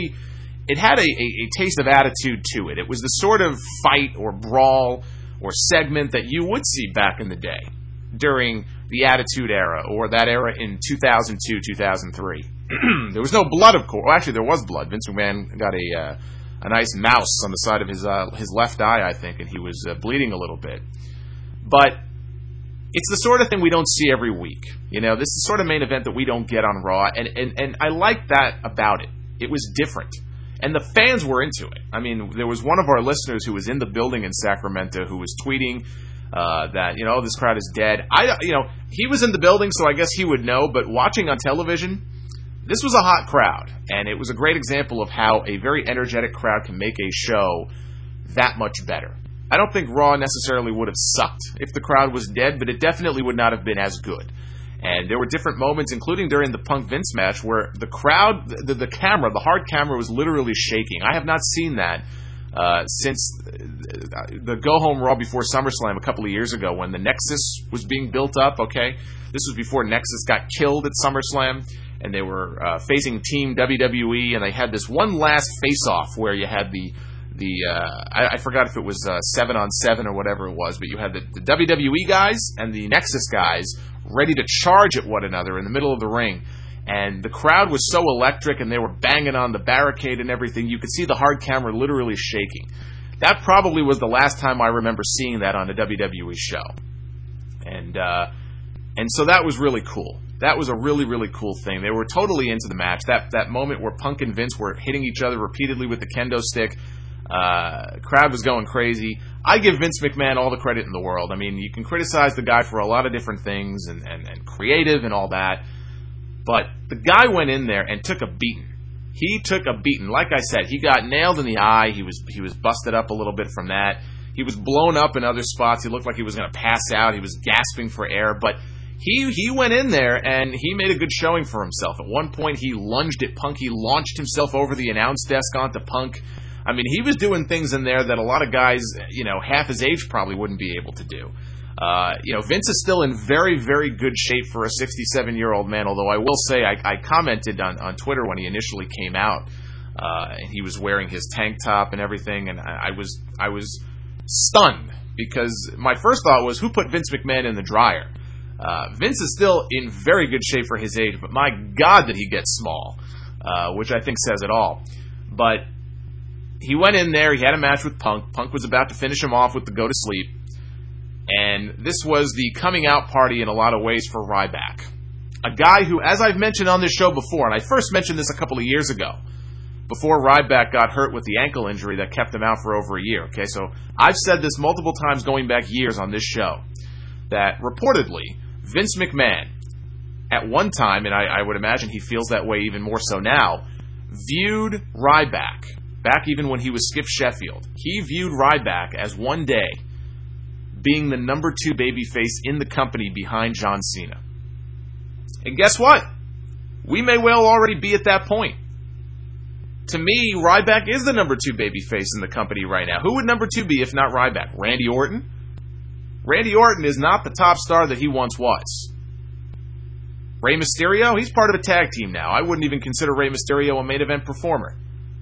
Speaker 2: a taste of attitude to it. It was the sort of fight or brawl or segment that you would see back in the day during the Attitude Era or that era in 2002, 2003. There was no blood, of course. Well, actually, there was blood. Vince McMahon got a nice mouse on the side of his left eye, I think, and he was bleeding a little bit. But it's the sort of thing we don't see every week. You know, this is the sort of main event that we don't get on Raw, and I like that about it. It was different. And the fans were into it. I mean, there was one of our listeners who was in the building in Sacramento who was tweeting that, this crowd is dead. He was in the building, so I guess he would know, but watching on television, this was a hot crowd, and it was a great example of how a very energetic crowd can make a show that much better. I don't think Raw necessarily would have sucked if the crowd was dead, but it definitely would not have been as good. And there were different moments, including during the Punk-Vince match, where the crowd, the camera, the hard camera was literally shaking. I have not seen that since the go-home Raw before SummerSlam a couple of years ago when the Nexus was being built up, okay? This was before Nexus got killed at SummerSlam, and they were facing Team WWE, and they had this one last face-off where you had I forgot if it was 7-on-7 or whatever it was, but you had the WWE guys and the Nexus guys ready to charge at one another in the middle of the ring. And the crowd was so electric, and they were banging on the barricade and everything. You could see the hard camera literally shaking. That probably was the last time I remember seeing that on a WWE show. And so that was really cool. That was a really, really cool thing. They were totally into the match. That moment where Punk and Vince were hitting each other repeatedly with the kendo stick, crowd was going crazy. I give Vince McMahon all the credit in the world. I mean, you can criticize the guy for a lot of different things and creative and all that, but the guy went in there and took a beating. He took a beating. Like I said, he got nailed in the eye. He was busted up a little bit from that. He was blown up in other spots. He looked like he was going to pass out. He was gasping for air, but He went in there and he made a good showing for himself. At one point, he lunged at Punk. He launched himself over the announce desk onto Punk. I mean, he was doing things in there that a lot of guys, half his age probably wouldn't be able to do. Vince is still in very, very good shape for a 67-year-old man, although I will say I commented on Twitter when he initially came out, and he was wearing his tank top and everything, and I was stunned, because my first thought was, who put Vince McMahon in the dryer? Vince is still in very good shape for his age, but my God did he get small, which I think says it all. But he went in there, he had a match with Punk. Punk was about to finish him off with the go to sleep. And this was the coming out party in a lot of ways for Ryback. A guy who, as I've mentioned on this show before, and I first mentioned this a couple of years ago, before Ryback got hurt with the ankle injury that kept him out for over a year. Okay, so I've said this multiple times going back years on this show, that reportedly, Vince McMahon, at one time, and I would imagine he feels that way even more so now, viewed Ryback, back even when he was Skip Sheffield, he viewed Ryback as one day being the number 2 babyface in the company behind John Cena. And guess what? We may well already be at that point. To me, Ryback is the number 2 babyface in the company right now. Who would number 2 be if not Ryback? Randy Orton? Randy Orton is not the top star that he once was. Rey Mysterio? He's part of a tag team now. I wouldn't even consider Rey Mysterio a main event performer.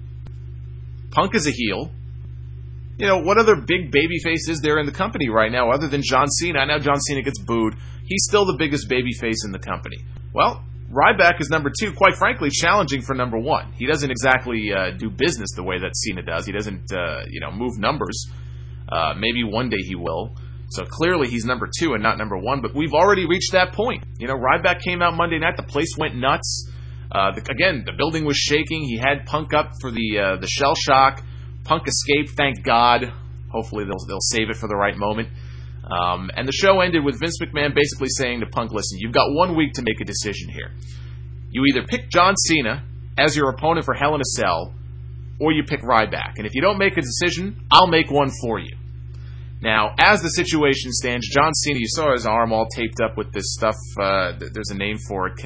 Speaker 2: Punk is a heel. What other big babyface is there in the company right now other than John Cena? I know John Cena gets booed. He's still the biggest babyface in the company. Well, Ryback is number 2, quite frankly, challenging for number 1. He doesn't exactly do business the way that Cena does. He doesn't, move numbers. Maybe one day he will. So clearly he's number 2 and not number 1, but we've already reached that point. Ryback came out Monday night. The place went nuts. Again, the building was shaking. He had Punk up for the shell shock. Punk escaped, thank God. Hopefully they'll save it for the right moment. And the show ended with Vince McMahon basically saying to Punk, listen, you've got 1 week to make a decision here. You either pick John Cena as your opponent for Hell in a Cell, or you pick Ryback. And if you don't make a decision, I'll make one for you. Now, as the situation stands, John Cena, you saw his arm all taped up with this stuff. There's a name for it,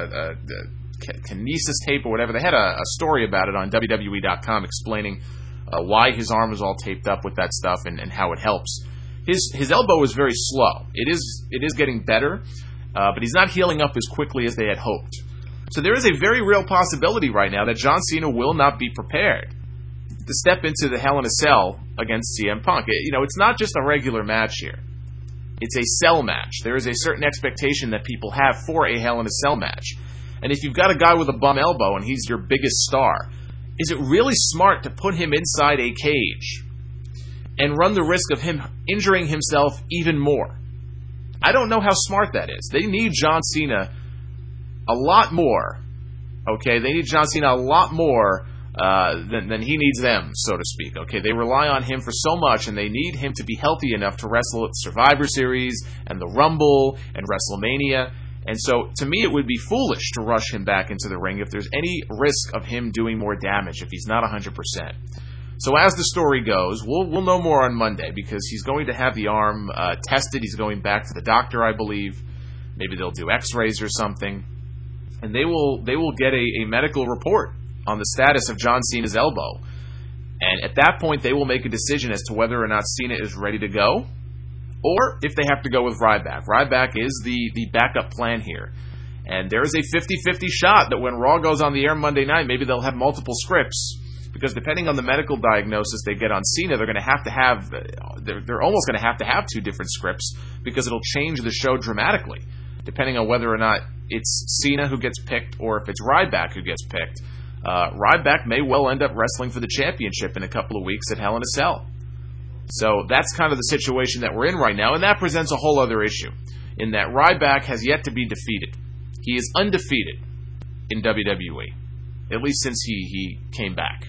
Speaker 2: kinesis tape or whatever. They had a story about it on WWE.com explaining why his arm was all taped up with that stuff and how it helps. His elbow is very slow. It is getting better, but he's not healing up as quickly as they had hoped. So there is a very real possibility right now that John Cena will not be prepared to step into the Hell in a Cell against CM Punk. It's not just a regular match here. It's a cell match. There is a certain expectation that people have for a Hell in a Cell match. And if you've got a guy with a bum elbow and he's your biggest star, is it really smart to put him inside a cage and run the risk of him injuring himself even more? I don't know how smart that is. They need John Cena a lot more. Okay, they need John Cena a lot more than he needs them, so to speak. Okay, they rely on him for so much, and they need him to be healthy enough to wrestle at the Survivor Series and the Rumble and WrestleMania. And so, to me, it would be foolish to rush him back into the ring if there's any risk of him doing more damage, if he's not 100%. So as the story goes, we'll know more on Monday, because he's going to have the arm tested. He's going back to the doctor, I believe. Maybe they'll do x-rays or something. And they will get a medical report on the status of John Cena's elbow. And at that point, they will make a decision as to whether or not Cena is ready to go, or if they have to go with Ryback. Ryback is the backup plan here. And there is a 50-50 shot that when Raw goes on the air Monday night, maybe they'll have multiple scripts. Because depending on the medical diagnosis they get on Cena, they're almost going to have 2 different scripts, because it'll change the show dramatically, depending on whether or not it's Cena who gets picked or if it's Ryback who gets picked. Ryback may well end up wrestling for the championship in a couple of weeks at Hell in a Cell. So that's kind of the situation that we're in right now, and that presents a whole other issue, in that Ryback has yet to be defeated. He is undefeated in WWE, at least since he came back.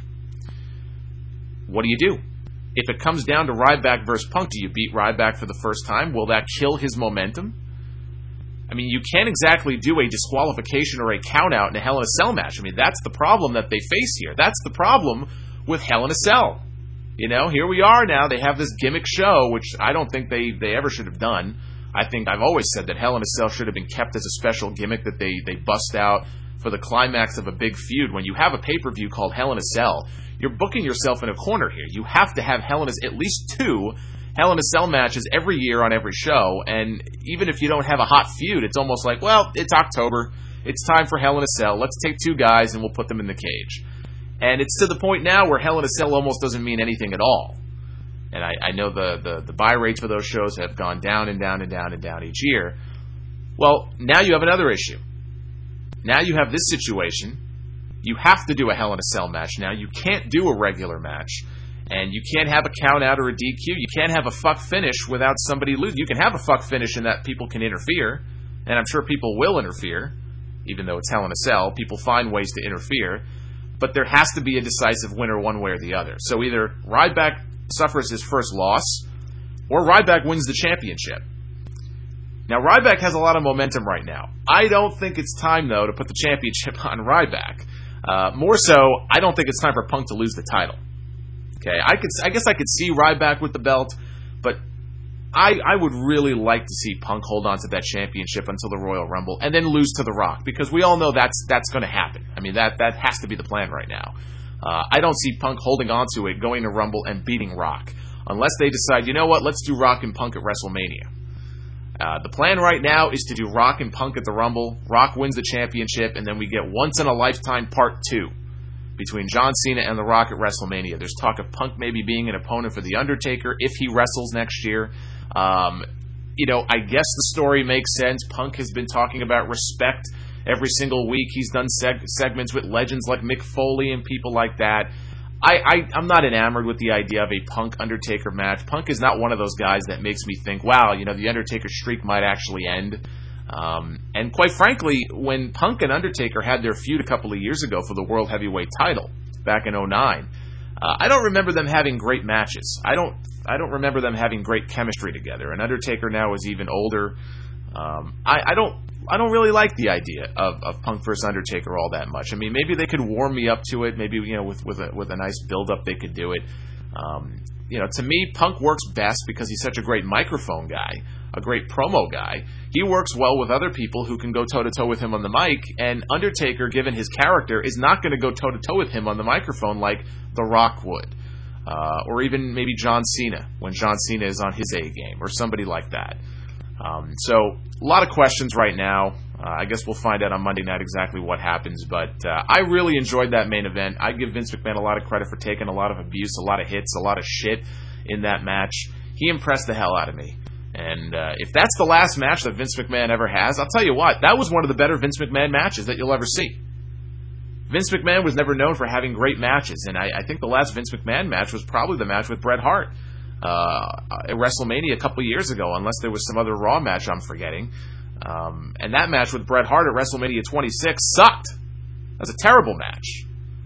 Speaker 2: What do you do? If it comes down to Ryback versus Punk, do you beat Ryback for the first time? Will that kill his momentum? I mean, you can't exactly do a disqualification or a count-out in a Hell in a Cell match. I mean, that's the problem that they face here. That's the problem with Hell in a Cell. Here we are now. They have this gimmick show, which I don't think they ever should have done. I think I've always said that Hell in a Cell should have been kept as a special gimmick that they bust out for the climax of a big feud. When you have a pay-per-view called Hell in a Cell, you're booking yourself in a corner here. You have to have at least 2 Hell in a Cell matches every year on every show, and even if you don't have a hot feud, it's almost like, well, it's October, it's time for Hell in a Cell, let's take 2 guys and we'll put them in the cage. And it's to the point now where Hell in a Cell almost doesn't mean anything at all. And I know the buy rates for those shows have gone down and down and down and down each year. Well, now you have another issue. Now you have this situation. You have to do a Hell in a Cell match now. You can't do a regular match. And you can't have a count out or a DQ. You can't have a fuck finish without somebody losing. You can have a fuck finish in that people can interfere. And I'm sure people will interfere. Even though it's Hell in a Cell, people find ways to interfere. But there has to be a decisive winner one way or the other. So either Ryback suffers his first loss, or Ryback wins the championship. Now, Ryback has a lot of momentum right now. I don't think it's time, though, to put the championship on Ryback. More so, I don't think it's time for Punk to lose the title. Okay, I guess I could see Ryback with the belt, but I would really like to see Punk hold on to that championship until the Royal Rumble, and then lose to The Rock, because we all know that's going to happen. I mean, that has to be the plan right now. I don't see Punk holding on to it, going to Rumble, and beating Rock. Unless they decide, you know what, let's do Rock and Punk at WrestleMania. The plan right now is to do Rock and Punk at the Rumble. Rock wins the championship, and then we get once-in-a-lifetime Part 2 between John Cena and The Rock at WrestleMania. There's talk of Punk maybe being an opponent for The Undertaker if he wrestles next year. I guess the story makes sense. Punk has been talking about respect every single week. He's done segments with legends like Mick Foley and people like that. I'm not enamored with the idea of a Punk-Undertaker match. Punk is not one of those guys that makes me think, wow, the Undertaker streak might actually end. And quite frankly, when Punk and Undertaker had their feud a couple of years ago for the World Heavyweight title back in 2009, I don't remember them having great matches. I don't remember them having great chemistry together. And Undertaker now is even older. I don't really like the idea of Punk versus Undertaker all that much. I mean, maybe they could warm me up to it. Maybe with a nice build up they could do it. To me, Punk works best because he's such a great microphone guy, a great promo guy. He works well with other people who can go toe-to-toe with him on the mic, and Undertaker, given his character, is not going to go toe-to-toe with him on the microphone like The Rock would. Or even maybe John Cena, when John Cena is on his A-game, or somebody like that. So, a lot of questions right now. I guess we'll find out on Monday night exactly what happens, but I really enjoyed that main event. I give Vince McMahon a lot of credit for taking a lot of abuse, a lot of hits, a lot of shit in that match. He impressed the hell out of me. And if that's the last match that Vince McMahon ever has, I'll tell you what, that was one of the better Vince McMahon matches that you'll ever see. Vince McMahon was never known for having great matches, and I think the last Vince McMahon match was probably the match with Bret Hart at WrestleMania a couple of years ago, unless there was some other Raw match I'm forgetting. And that match with Bret Hart at WrestleMania 26 sucked. That was a terrible match.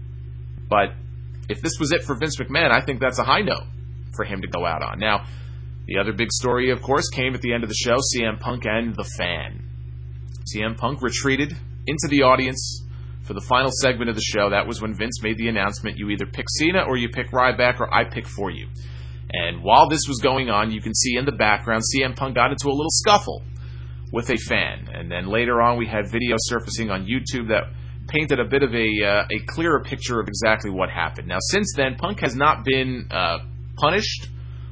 Speaker 2: But if this was it for Vince McMahon, I think that's a high note for him to go out on. Now, the other big story, of course, came at the end of the show, CM Punk and The Fan. CM Punk retreated into the audience for the final segment of the show. That was when Vince made the announcement, you either pick Cena or you pick Ryback or I pick for you. And while this was going on, you can see in the background, CM Punk got into a little scuffle with a fan. And then later on, we had video surfacing on YouTube that painted a bit of a clearer picture of exactly what happened. Now, since then, Punk has not been punished.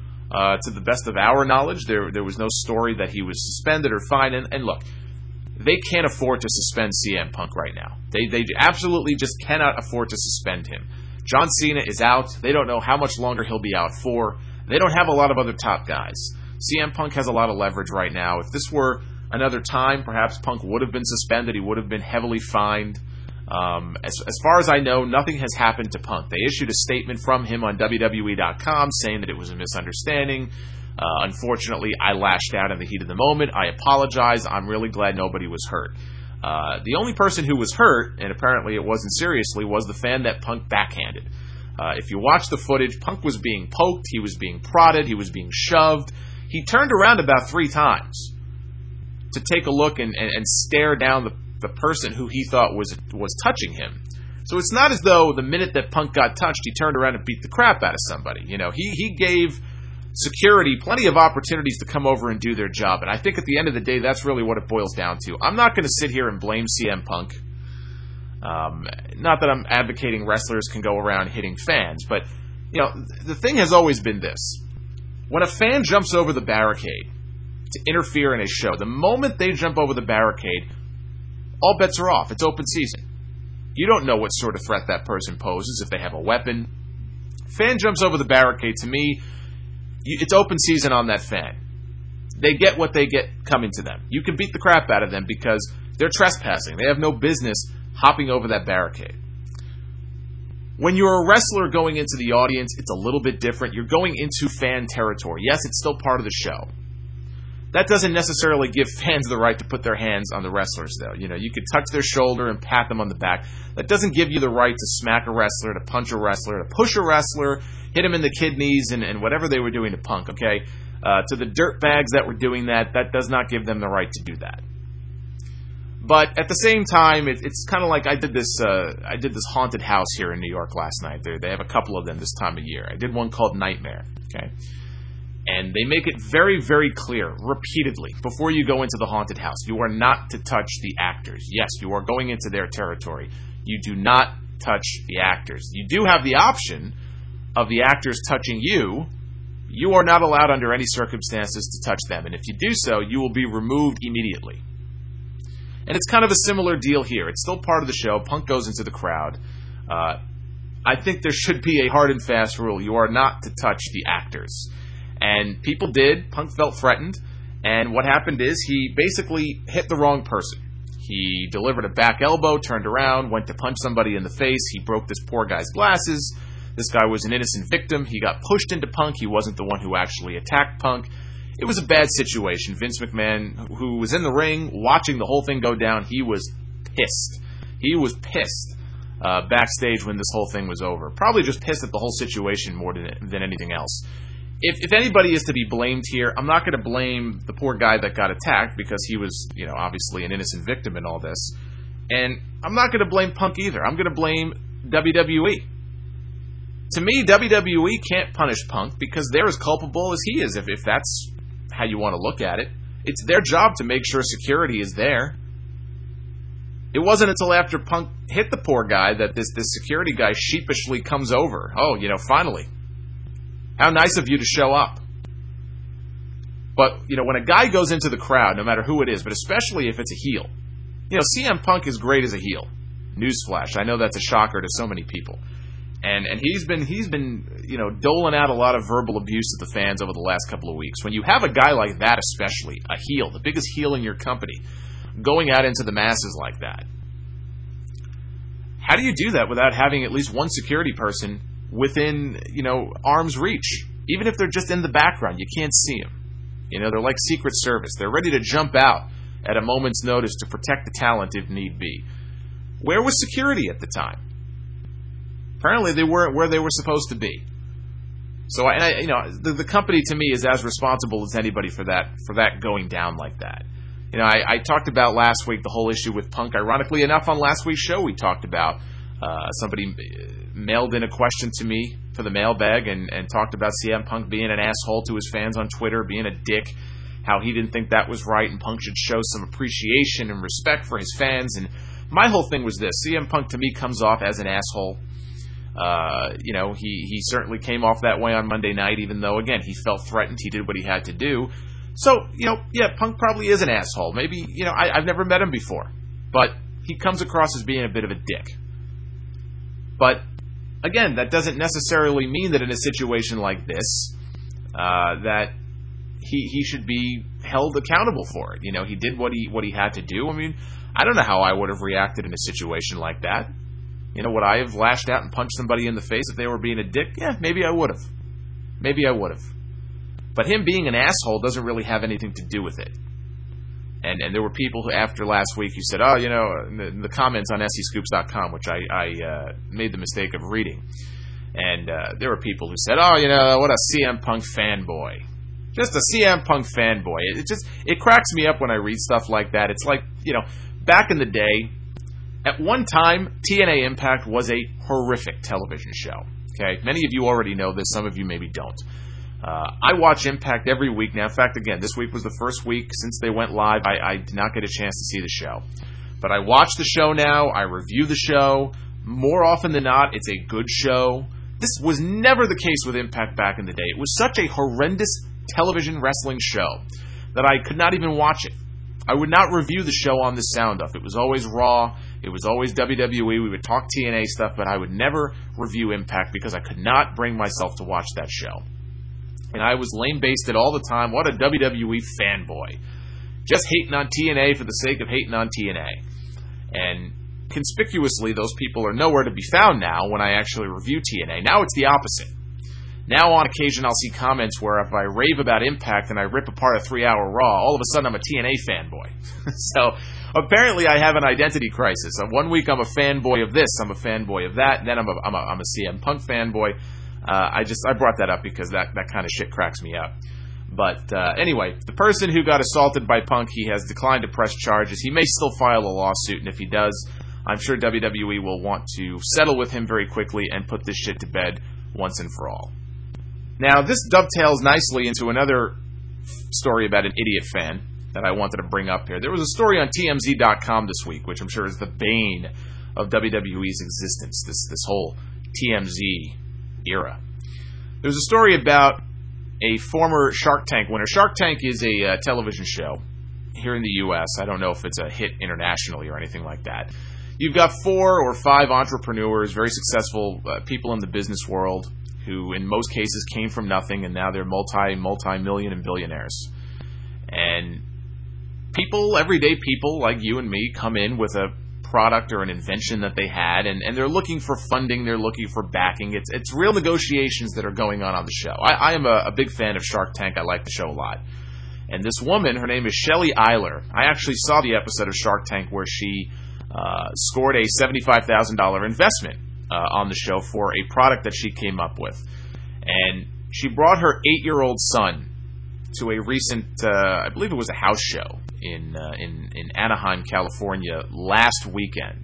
Speaker 2: To the best of our knowledge, there was no story that he was suspended or fined. And look, they can't afford to suspend CM Punk right now. They absolutely just cannot afford to suspend him. John Cena is out. They don't know how much longer he'll be out for. They don't have a lot of other top guys. CM Punk has a lot of leverage right now. If this were another time, perhaps Punk would have been suspended. He would have been heavily fined. As far as I know, nothing has happened to Punk. They issued a statement from him on WWE.com saying that it was a misunderstanding. Unfortunately, I lashed out in the heat of the moment. I apologize. I'm really glad nobody was hurt. The only person who was hurt, and apparently it wasn't seriously, was the fan that Punk backhanded. If you watch the footage, Punk was being poked, he was being prodded, he was being shoved. He turned around about 3 times to take a look and stare down the person who he thought was touching him. So it's not as though the minute that Punk got touched, he turned around and beat the crap out of somebody. He gave security plenty of opportunities to come over and do their job. And I think at the end of the day, that's really what it boils down to. I'm not going to sit here and blame CM Punk. Not that I'm advocating wrestlers can go around hitting fans, but the thing has always been this. When a fan jumps over the barricade to interfere in a show, the moment they jump over the barricade, all bets are off. It's open season. You don't know what sort of threat that person poses, if they have a weapon. Fan jumps over the barricade, to me, it's open season on that fan. They get what they get coming to them. You can beat the crap out of them because they're trespassing. They have no business hopping over that barricade. When you're a wrestler going into the audience, it's a little bit different. You're going into fan territory. Yes, it's still part of the show. That doesn't necessarily give fans the right to put their hands on the wrestlers, though. You could touch their shoulder and pat them on the back. That doesn't give you the right to smack a wrestler, to punch a wrestler, to push a wrestler, hit him in the kidneys, and whatever they were doing to Punk, okay? To the dirtbags that were doing that does not give them the right to do that. But at the same time, it's kind of like I did this haunted house here in New York last night. They have a couple of them this time of year. I did one called Nightmare, okay? And they make it very, very clear, repeatedly, before you go into the haunted house, you are not to touch the actors. Yes, you are going into their territory. You do not touch the actors. You do have the option of the actors touching you. You are not allowed under any circumstances to touch them. And if you do so, you will be removed immediately. And it's kind of a similar deal here. It's still part of the show. Punk goes into the crowd. I think there should be a hard and fast rule. You are not to touch the actors. And people did. Punk felt threatened. And what happened is he basically hit the wrong person. He delivered a back elbow, turned around, went to punch somebody in the face. He broke this poor guy's glasses. This guy was an innocent victim. He got pushed into Punk. He wasn't the one who actually attacked Punk. It was a bad situation. Vince McMahon, who was in the ring watching the whole thing go down, he was pissed. He was pissed backstage when this whole thing was over. Probably just pissed at the whole situation more than anything else. If anybody is to be blamed here, I'm not going to blame the poor guy that got attacked because he was, obviously an innocent victim in all this. And I'm not going to blame Punk either. I'm going to blame WWE. To me, WWE can't punish Punk because they're as culpable as he is, if that's how you want to look at it. It's their job to make sure security is there. It wasn't until after Punk hit the poor guy that this security guy sheepishly comes over. Oh, finally. How nice of you to show up. But, when a guy goes into the crowd, no matter who it is, but especially if it's a heel, CM Punk is great as a heel. Newsflash. I know that's a shocker to so many people. And he's been doling out a lot of verbal abuse to the fans over the last couple of weeks. When you have a guy like that, especially, a heel, the biggest heel in your company, going out into the masses like that, how do you do that without having at least one security person within, arm's reach? Even if they're just in the background, you can't see them. They're like Secret Service. They're ready to jump out at a moment's notice to protect the talent if need be. Where was security at the time? Apparently they weren't where they were supposed to be. So, the company to me is as responsible as anybody for that going down like that. I talked about last week the whole issue with Punk. Ironically enough, on last week's show we talked about somebody mailed in a question to me for the mailbag and talked about CM Punk being an asshole to his fans on Twitter, being a dick, how he didn't think that was right and Punk should show some appreciation and respect for his fans. And my whole thing was this. CM Punk to me comes off as an asshole. He certainly came off that way on Monday night, even though, again, he felt threatened. He did what he had to do. So, Punk probably is an asshole. Maybe, I've never met him before. But he comes across as being a bit of a dick. But, again, that doesn't necessarily mean that in a situation like this, that he should be held accountable for it. He did what he had to do. I mean, I don't know how I would have reacted in a situation like that. Would I have lashed out and punched somebody in the face if they were being a dick? Yeah, maybe I would have. Maybe I would have. But him being an asshole doesn't really have anything to do with it. And there were people who, after last week, who said, in the comments on SEScoops.com, which I made the mistake of reading, and there were people who said, what a CM Punk fanboy. Just a CM Punk fanboy. It cracks me up when I read stuff like that. It's like, back in the day, at one time, TNA Impact was a horrific television show. Okay, many of you already know this, some of you maybe don't. I watch Impact every week now. In fact, again, this week was the first week since they went live. I did not get a chance to see the show. But I watch the show now. I review the show. More often than not, it's a good show. This was never the case with Impact back in the day. It was such a horrendous television wrestling show that I could not even watch it. I would not review the show on this sound off. It was always Raw. It was always WWE. We would talk TNA stuff, but I would never review Impact because I could not bring myself to watch that show. And I was lame-basted all the time. What a WWE fanboy. Just hating on TNA for the sake of hating on TNA. And conspicuously, those people are nowhere to be found now when I actually review TNA. Now it's the opposite. Now on occasion I'll see comments where if I rave about Impact and I rip apart a 3-hour Raw, all of a sudden I'm a TNA fanboy. So apparently I have an identity crisis. One week I'm a fanboy of this, I'm a fanboy of that, then I'm a CM Punk fanboy. I brought that up because that kind of shit cracks me up. But anyway, the person who got assaulted by Punk, he has declined to press charges. He may still file a lawsuit, and if he does, I'm sure WWE will want to settle with him very quickly and put this shit to bed once and for all. Now, this dovetails nicely into another story about an idiot fan that I wanted to bring up here. There was a story on TMZ.com this week, which I'm sure is the bane of WWE's existence, this whole TMZ era. There was a story about a former Shark Tank winner. Shark Tank is a television show here in the U.S. I don't know if it's a hit internationally or anything like that. You've got 4 or 5 entrepreneurs, very successful people in the business world, who in most cases came from nothing, and now they're multi-million and billionaires. And people, everyday people like you and me, come in with a product or an invention that they had, and they're looking for funding, they're looking for backing. It's real negotiations that are going on the show. I am a big fan of Shark Tank. I like the show a lot. And this woman, her name is Shelly Eiler. I actually saw the episode of Shark Tank where she scored a $75,000 investment on the show for a product that she came up with. And she brought her 8-year-old son to a recent, I believe it was a house show in Anaheim, California last weekend.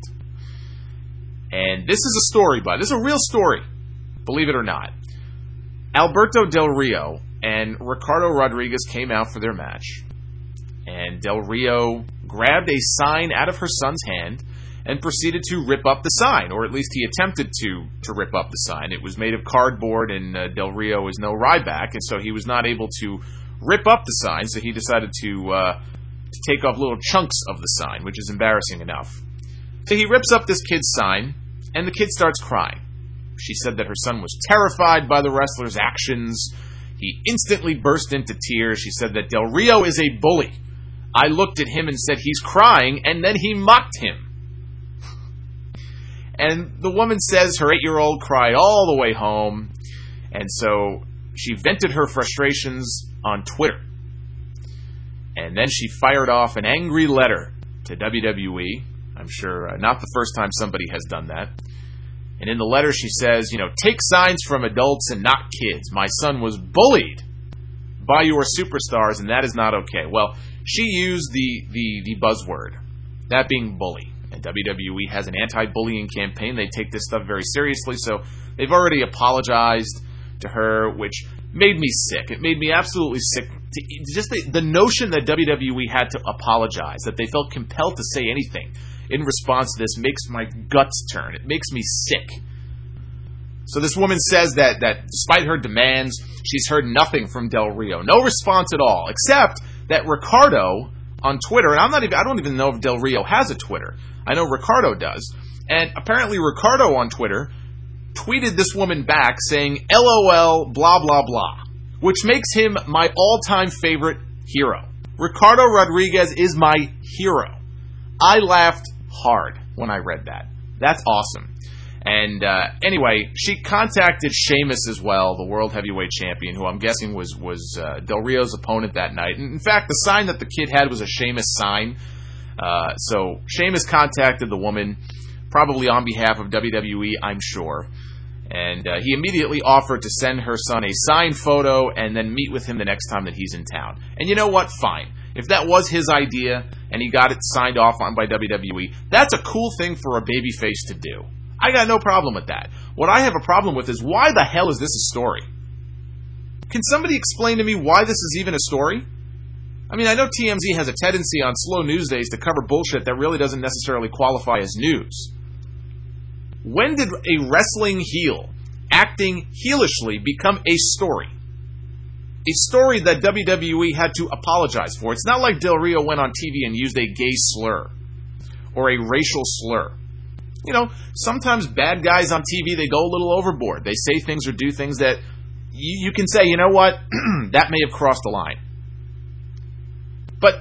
Speaker 2: And this is a story, this is a real story, believe it or not. Alberto Del Rio and Ricardo Rodriguez came out for their match. And Del Rio grabbed a sign out of her son's hand and proceeded to rip up the sign, or at least he attempted to rip up the sign. It was made of cardboard, and Del Rio is no Ryback, and so he was not able to rip up the sign, so he decided to take off little chunks of the sign, which is embarrassing enough. So he rips up this kid's sign, and the kid starts crying. She said that her son was terrified by the wrestler's actions. He instantly burst into tears. She said that Del Rio is a bully. I looked at him and said, he's crying, and then he mocked him. And the woman says her 8-year-old cried all the way home, and so she vented her frustrations on Twitter. And then she fired off an angry letter to WWE. I'm sure not the first time somebody has done that. And in the letter she says, take signs from adults and not kids. My son was bullied by your superstars, and that is not okay. Well, she used the buzzword, that being bully. And WWE has an anti-bullying campaign. They take this stuff very seriously, so they've already apologized to her, which made me sick. It made me absolutely sick. Just the notion that WWE had to apologize, that they felt compelled to say anything in response to this, makes my guts turn. It makes me sick. So this woman says that despite her demands, she's heard nothing from Del Rio. No response at all, except that Ricardo on Twitter, and I don't even know if Del Rio has a Twitter. I know Ricardo does. And apparently Ricardo on Twitter tweeted this woman back saying, LOL, blah, blah, blah, which makes him my all-time favorite hero. Ricardo Rodriguez is my hero. I laughed hard when I read that. That's awesome. And anyway, she contacted Sheamus as well, the World Heavyweight Champion, who I'm guessing was Del Rio's opponent that night. And in fact, the sign that the kid had was a Sheamus sign. So Sheamus contacted the woman, probably on behalf of WWE, I'm sure. And he immediately offered to send her son a signed photo and then meet with him the next time that he's in town. And you know what? Fine. If that was his idea and he got it signed off on by WWE, that's a cool thing for a babyface to do. I got no problem with that. What I have a problem with is, why the hell is this a story? Can somebody explain to me why this is even a story? I mean, I know TMZ has a tendency on slow news days to cover bullshit that really doesn't necessarily qualify as news. When did a wrestling heel acting heelishly become a story? A story that WWE had to apologize for. It's not like Del Rio went on TV and used a gay slur or a racial slur. You know, sometimes bad guys on TV, they go a little overboard. They say things or do things that you can say, you know what, that may have crossed the line. But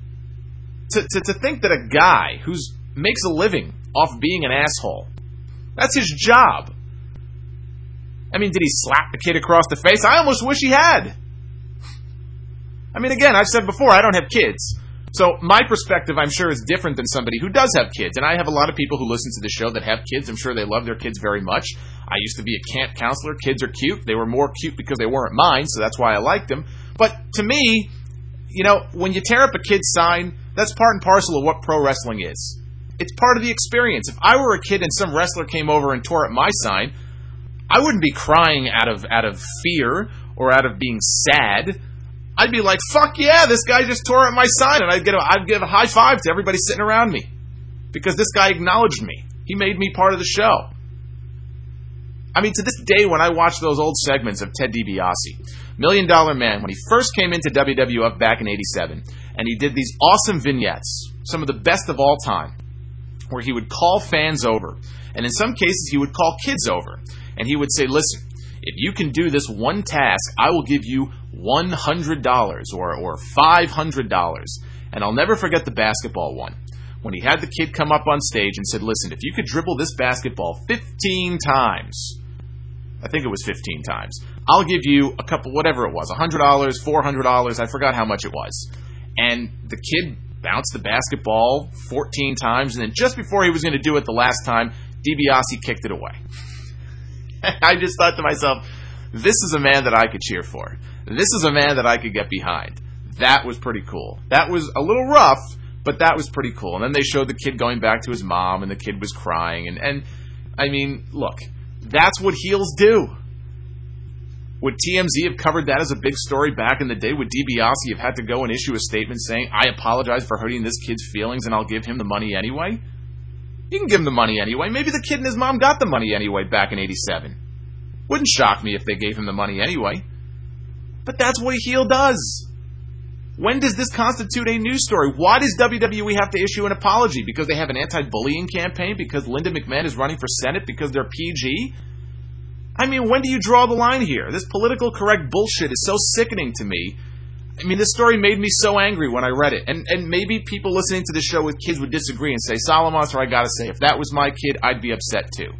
Speaker 2: to think that a guy who makes a living off being an asshole, that's his job. I mean, did he slap the kid across the face? I almost wish he had. I mean, again, I've said before, I don't have kids. So my perspective, I'm sure, is different than somebody who does have kids. And I have a lot of people who listen to the show that have kids. I'm sure they love their kids very much. I used to be a camp counselor. Kids are cute. They were more cute because they weren't mine, so that's why I liked them. But to me, you know, when you tear up a kid's sign, that's part and parcel of what pro wrestling is. It's part of the experience. If I were a kid and some wrestler came over and tore up my sign, I wouldn't be crying out of fear or out of being sad. I'd be like, fuck yeah, this guy just tore up my sign, and I'd give a high five to everybody sitting around me. Because this guy acknowledged me. He made me part of the show. I mean, to this day, when I watch those old segments of Ted DiBiase, $1 Million Man, when he first came into WWF back in '87, and he did these awesome vignettes, some of the best of all time, where he would call fans over, and in some cases, he would call kids over, and he would say, listen, if you can do this one task, I will give you $100 or $500. And I'll never forget the basketball one, when he had the kid come up on stage and said, listen, if you could dribble this basketball 15 times, I think it was 15 times, I'll give you a couple, whatever it was, $100, $400, I forgot how much it was. And the kid bounced the basketball 14 times, and then just before he was going to do it the last time, DiBiase kicked it away. I just thought to myself, this is a man that I could cheer for. This is a man that I could get behind. That was pretty cool. That was a little rough, but that was pretty cool. And then they showed the kid going back to his mom, and the kid was crying. And I mean, look, that's what heels do. Would TMZ have covered that as a big story back in the day? Would DiBiase have had to go and issue a statement saying, I apologize for hurting this kid's feelings, and I'll give him the money anyway? You can give him the money anyway. Maybe the kid and his mom got the money anyway back in '87. Wouldn't shock me if they gave him the money anyway. But that's what a heel does. When does this constitute a news story? Why does WWE have to issue an apology? Because they have an anti-bullying campaign? Because Linda McMahon is running for Senate? Because they're PG? I mean, when do you draw the line here? This political correct bullshit is so sickening to me. I mean, this story made me so angry when I read it. And maybe people listening to the show with kids would disagree and say, Salamonster, I gotta say, if that was my kid, I'd be upset too.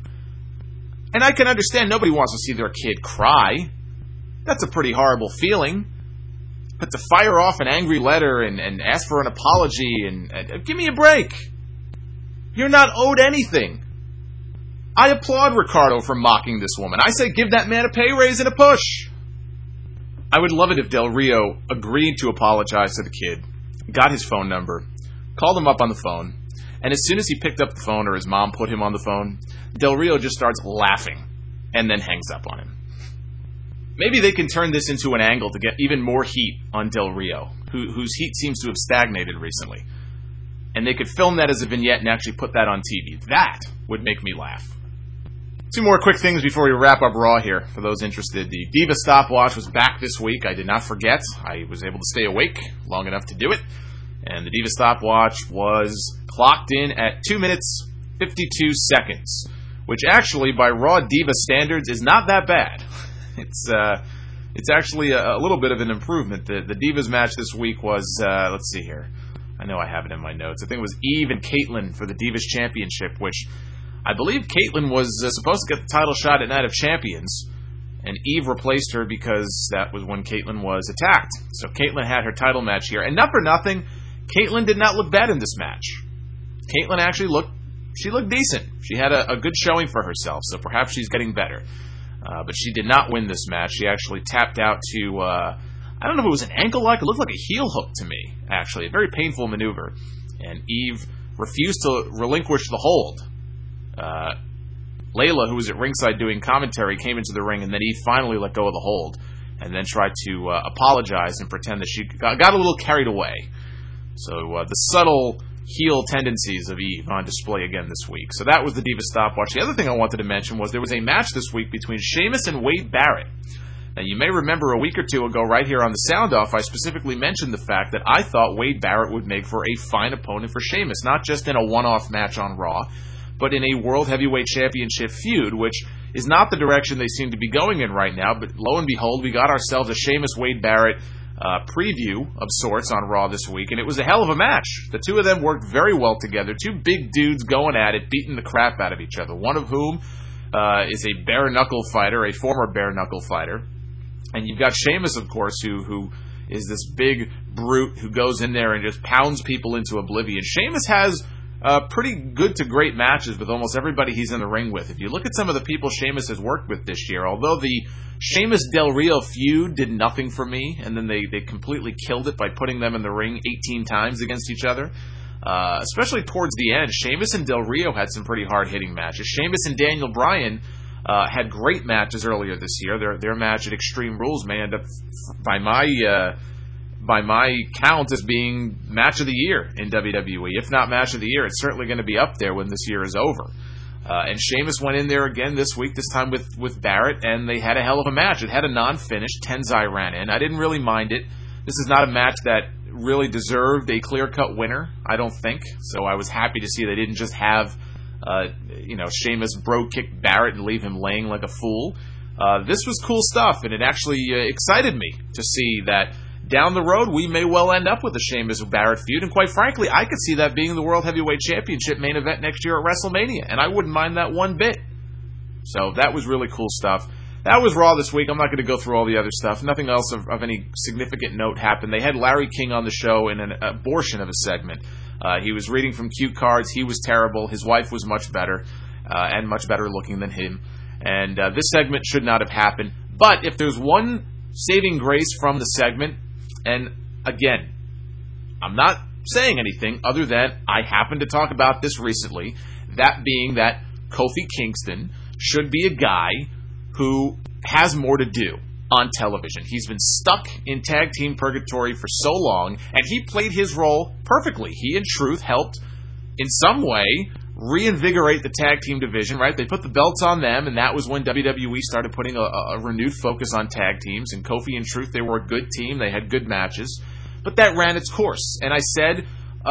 Speaker 2: And I can understand nobody wants to see their kid cry. That's a pretty horrible feeling. But to fire off an angry letter and ask for an apology and give me a break. You're not owed anything. I applaud Ricardo for mocking this woman. I say give that man a pay raise and a push. I would love it if Del Rio agreed to apologize to the kid, got his phone number, called him up on the phone, and as soon as he picked up the phone or his mom put him on the phone, Del Rio just starts laughing and then hangs up on him. Maybe they can turn this into an angle to get even more heat on Del Rio, whose heat seems to have stagnated recently. And they could film that as a vignette and actually put that on TV. That would make me laugh. Two more quick things before we wrap up Raw here. For those interested, the Diva stopwatch was back this week. I did not forget. I was able to stay awake long enough to do it. And the Diva stopwatch was clocked in at 2 minutes, 52 seconds. Which actually, by Raw Diva standards, is not that bad. It's actually a little bit of an improvement. The Divas match this week was, let's see here. I know I have it in my notes. I think it was Eve and Caitlyn for the Divas Championship, which I believe Caitlyn was supposed to get the title shot at Night of Champions, and Eve replaced her because that was when Caitlyn was attacked. So Caitlyn had her title match here, and not for nothing, Caitlyn did not look bad in this match. Caitlyn actually looked decent. She had a good showing for herself, so perhaps she's getting better. But she did not win this match. She actually tapped out to, I don't know if it was an ankle lock. It looked like a heel hook to me, actually. A very painful maneuver. And Eve refused to relinquish the hold. Layla, who was at ringside doing commentary, came into the ring, and then Eve finally let go of the hold. and then tried to apologize and pretend that she got a little carried away. So the subtle heel tendencies of Eve on display again this week. So that was the Diva Stopwatch. The other thing I wanted to mention was there was a match this week between Sheamus and Wade Barrett. Now, you may remember a week or two ago right here on the Sound Off, I specifically mentioned the fact that I thought Wade Barrett would make for a fine opponent for Sheamus, not just in a one-off match on Raw, but in a World Heavyweight Championship feud, which is not the direction they seem to be going in right now. But lo and behold, we got ourselves a Sheamus-Wade Barrett preview of sorts on Raw this week, and it was a hell of a match. The two of them worked very well together. Two big dudes going at it, beating the crap out of each other, one of whom is a bare-knuckle fighter, a former bare-knuckle fighter. And you've got Sheamus, of course, who is this big brute who goes in there and just pounds people into oblivion. Sheamus has pretty good to great matches with almost everybody he's in the ring with. If you look at some of the people Sheamus has worked with this year, although the Sheamus Del Rio feud did nothing for me, and then they completely killed it by putting them in the ring 18 times against each other, especially towards the end, Sheamus and Del Rio had some pretty hard-hitting matches. Sheamus and Daniel Bryan had great matches earlier this year. Their match at Extreme Rules may end up, by my count, as being match of the year in WWE. If not match of the year, it's certainly going to be up there when this year is over. And Sheamus went in there again this week, this time with Barrett, and they had a hell of a match. It had a non-finish. Tenzai ran in. I didn't really mind it. This is not a match that really deserved a clear-cut winner, I don't think. So I was happy to see they didn't just have Sheamus bro-kick Barrett and leave him laying like a fool. This was cool stuff, and it actually excited me to see that down the road we may well end up with a Sheamus-Barrett feud, and quite frankly, I could see that being the World Heavyweight Championship main event next year at WrestleMania, and I wouldn't mind that one bit. So that was really cool stuff. That was Raw this week. I'm not going to go through all the other stuff. Nothing else of any significant note happened. They had Larry King on the show in an abortion of a segment. He was reading from cue cards. He was terrible. His wife was much better, and much better looking than him. And this segment should not have happened. But if there's one saving grace from the segment, and again, I'm not saying anything other than I happened to talk about this recently, that being that Kofi Kingston should be a guy who has more to do on television. He's been stuck in tag team purgatory for so long, and he played his role perfectly. He, in truth, helped in some way reinvigorate the tag team division, right? They put the belts on them, and that was when WWE started putting a renewed focus on tag teams, and Kofi, in truth, they were a good team. They had good matches, but that ran its course. And I said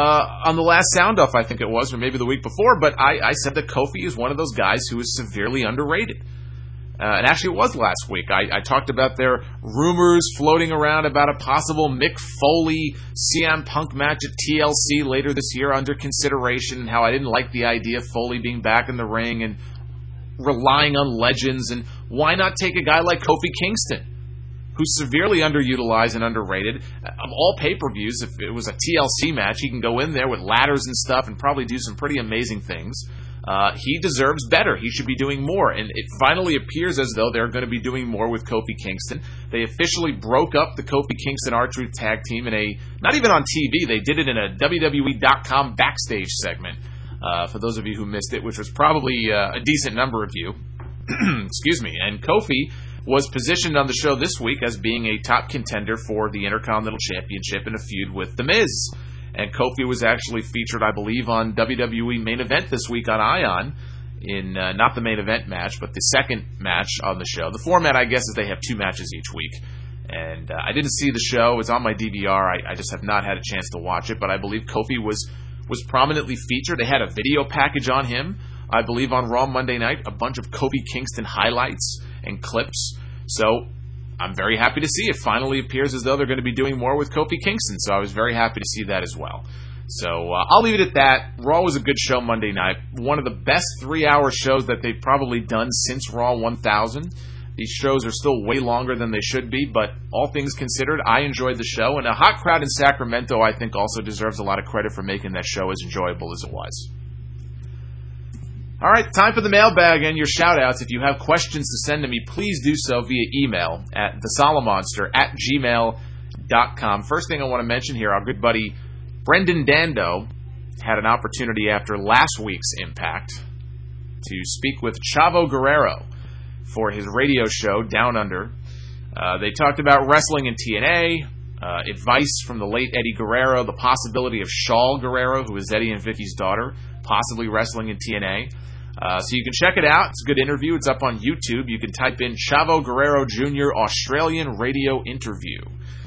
Speaker 2: on the last Sound Off, I think it was, or maybe the week before, but I said that Kofi is one of those guys who is severely underrated. And actually, it was last week. I talked about their rumors floating around about a possible Mick Foley CM Punk match at TLC later this year under consideration, and how I didn't like the idea of Foley being back in the ring and relying on legends. And why not take a guy like Kofi Kingston, who's severely underutilized and underrated? Of all pay-per-views, if it was a TLC match, he can go in there with ladders and stuff and probably do some pretty amazing things. He deserves better. He should be doing more. And it finally appears as though they're going to be doing more with Kofi Kingston. They officially broke up the Kofi Kingston R-Truth tag team in not even on TV, they did it in a WWE.com backstage segment. For those of you who missed it, which was probably a decent number of you. Excuse me. And Kofi was positioned on the show this week as being a top contender for the Intercontinental Championship in a feud with The Miz. And Kofi was actually featured, I believe, on WWE Main Event this week on Ion in not the main event match, but the second match on the show. The format, I guess, is they have two matches each week. And I didn't see the show. It's on my DVR. I just have not had a chance to watch it. But I believe Kofi was prominently featured. They had a video package on him, I believe, on Raw Monday night. A bunch of Kofi Kingston highlights and clips. So I'm very happy to see it finally appears as though they're going to be doing more with Kofi Kingston, so I was very happy to see that as well. So I'll leave it at that. Raw was a good show Monday night. One of the best 3-hour shows that they've probably done since Raw 1000. These shows are still way longer than they should be, but all things considered, I enjoyed the show, and a hot crowd in Sacramento, I think, also deserves a lot of credit for making that show as enjoyable as it was. All right, time for the mailbag and your shout-outs. If you have questions to send to me, please do so via email at thesolomonster@gmail.com. First thing I want to mention here, our good buddy Brendan Dando had an opportunity after last week's Impact to speak with Chavo Guerrero for his radio show, Down Under. They talked about wrestling in TNA, advice from the late Eddie Guerrero, the possibility of Shaul Guerrero, who is Eddie and Vicky's daughter, possibly wrestling in TNA. So you can check it out. It's a good interview. It's up on YouTube. You can type in Chavo Guerrero Jr. Australian Radio Interview.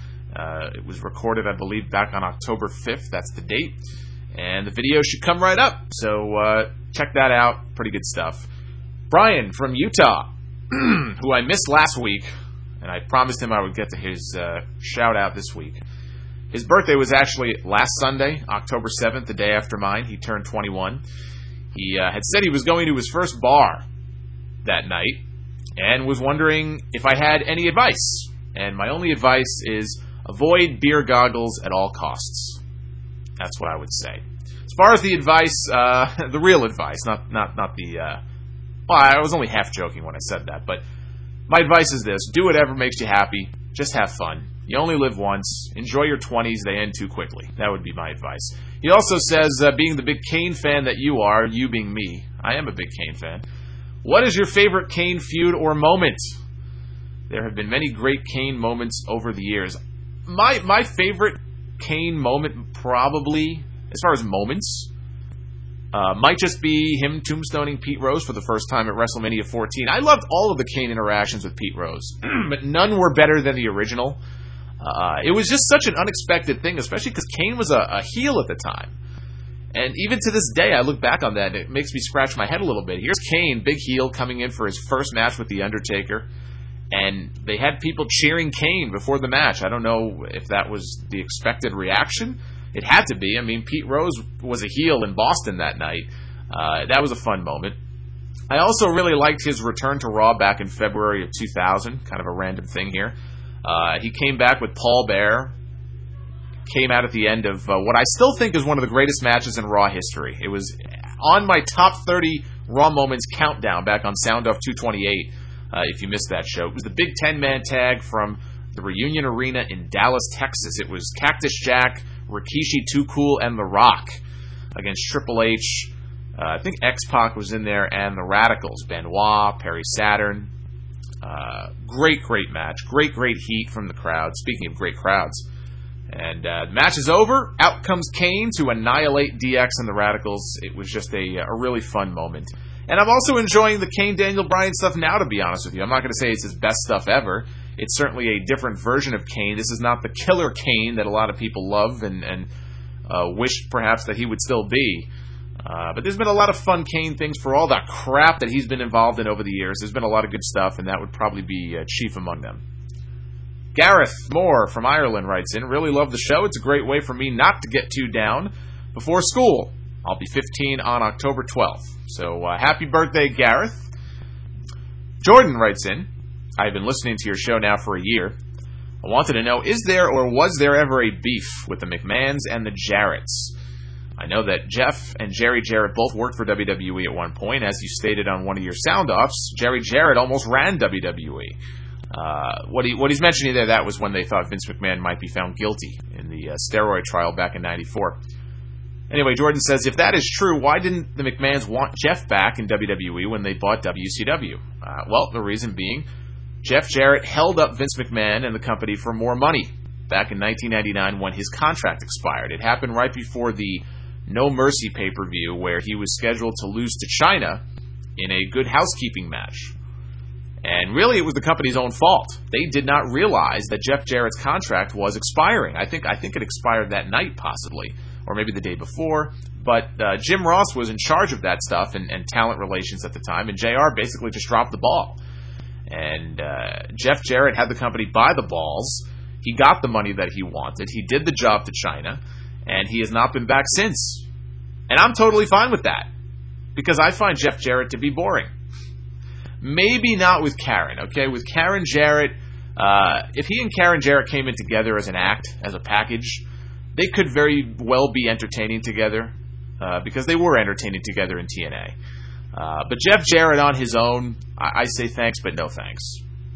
Speaker 2: It was recorded, I believe, back on October 5th. That's the date. And the video should come right up. So check that out. Pretty good stuff. Brian from Utah, who I missed last week, and I promised him I would get to his shout-out this week. His birthday was actually last Sunday, October 7th, the day after mine. He turned 21. He had said he was going to his first bar that night and was wondering if I had any advice. And my only advice is avoid beer goggles at all costs. That's what I would say. As far as the advice, the real advice, not the... well, I was only half joking when I said that, but my advice is this. Do whatever makes you happy. Just have fun. You only live once. Enjoy your 20s. They end too quickly. That would be my advice. He also says, being the big Kane fan that you are, you being me, I am a big Kane fan. What is your favorite Kane feud or moment? There have been many great Kane moments over the years. My favorite Kane moment probably, as far as moments, might just be him tombstoning Pete Rose for the first time at WrestleMania 14. I loved all of the Kane interactions with Pete Rose, but none were better than the original. It was just such an unexpected thing, especially because Kane was a heel at the time. And even to this day, I look back on that, and it makes me scratch my head a little bit. Here's Kane, big heel, coming in for his first match with The Undertaker, and they had people cheering Kane before the match. I don't know if that was the expected reaction. It had to be. I mean, Pete Rose was a heel in Boston that night. That was a fun moment. I also really liked his return to Raw back in February of 2000. Kind of a random thing here. He came back with Paul Bearer. Came out at the end of what I still think is one of the greatest matches in Raw history. It was on my top 30 Raw moments countdown back on Sound Off 228, if you missed that show. It was the big 10-man tag from the Reunion Arena in Dallas, Texas. It was Cactus Jack, Rikishi, Too Cool, and The Rock against Triple H. I think X-Pac was in there, and the Radicals, Benoit, Perry Saturn. Great match. Great heat from the crowd. Speaking of great crowds. And the match is over. Out comes Kane to annihilate DX and the Radicals. It was just a really fun moment. And I'm also enjoying the Kane Daniel Bryan stuff now, to be honest with you. I'm not going to say it's his best stuff ever. It's certainly a different version of Kane. This is not the killer Kane that a lot of people love and wish perhaps that he would still be. But there's been a lot of fun Kane things for all that crap that he's been involved in over the years. There's been a lot of good stuff, and that would probably be chief among them. Gareth Moore from Ireland writes in, really love the show. It's a great way for me not to get too down before school. I'll be 15 on October 12th. So happy birthday, Gareth. Jordan writes in, I've been listening to your show now for a year. I wanted to know, is there or was there ever a beef with the McMahons and the Jarretts? I know that Jeff and Jerry Jarrett both worked for WWE at one point. As you stated on one of your sound-offs, Jerry Jarrett almost ran WWE. What he's mentioning there, that was when they thought Vince McMahon might be found guilty in the steroid trial back in '94. Anyway, Jordan says, if that is true, why didn't the McMahons want Jeff back in WWE when they bought WCW? Well, the reason being, Jeff Jarrett held up Vince McMahon and the company for more money back in 1999 when his contract expired. It happened right before the No Mercy pay-per-view where he was scheduled to lose to China in a Good Housekeeping match. And really, it was the company's own fault. They did not realize that Jeff Jarrett's contract was expiring. I think it expired that night, possibly, or maybe the day before. But Jim Ross was in charge of that stuff and talent relations at the time, and JR basically just dropped the ball. And Jeff Jarrett had the company buy the balls. He got the money that he wanted. He did the job to China, and he has not been back since. And I'm totally fine with that, because I find Jeff Jarrett to be boring. Maybe not with Karen, okay? With Karen Jarrett, if he and Karen Jarrett came in together as an act, as a package, they could very well be entertaining together, because they were entertaining together in TNA. But Jeff Jarrett on his own, I say thanks, but no thanks.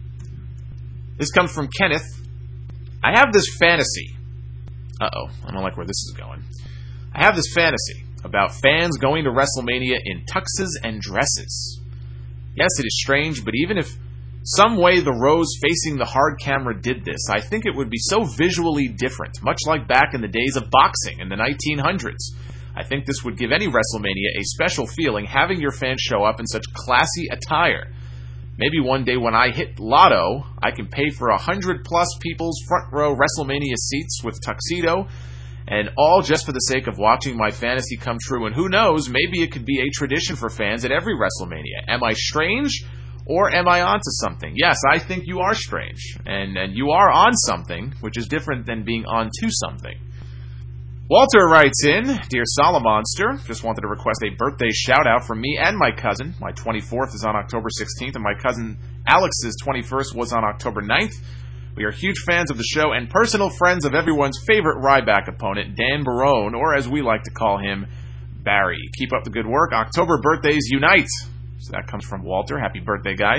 Speaker 2: This comes from Kenneth. I have this fantasy. Uh-oh, I don't like where this is going. I have this fantasy about fans going to WrestleMania in tuxes and dresses. Yes, it is strange, but even if Some way the rows facing the hard camera did this, I think it would be so visually different, much like back in the days of boxing in the 1900s. I think this would give any WrestleMania a special feeling, having your fans show up in such classy attire. Maybe one day when I hit Lotto, I can pay for 100+ people's front row WrestleMania seats with tuxedo, and all just for the sake of watching my fantasy come true. And who knows, maybe it could be a tradition for fans at every WrestleMania. Am I strange? Or am I onto something? Yes, I think you are strange. And you are on something, which is different than being onto something. Walter writes in, Dear Solomonster, just wanted to request a birthday shout-out from me and my cousin. My 24th is on October 16th, and my cousin Alex's 21st was on October 9th. We are huge fans of the show and personal friends of everyone's favorite Ryback opponent, Dan Barone, or as we like to call him, Barry. Keep up the good work. October birthdays unite. So that comes from Walter. Happy birthday, guys.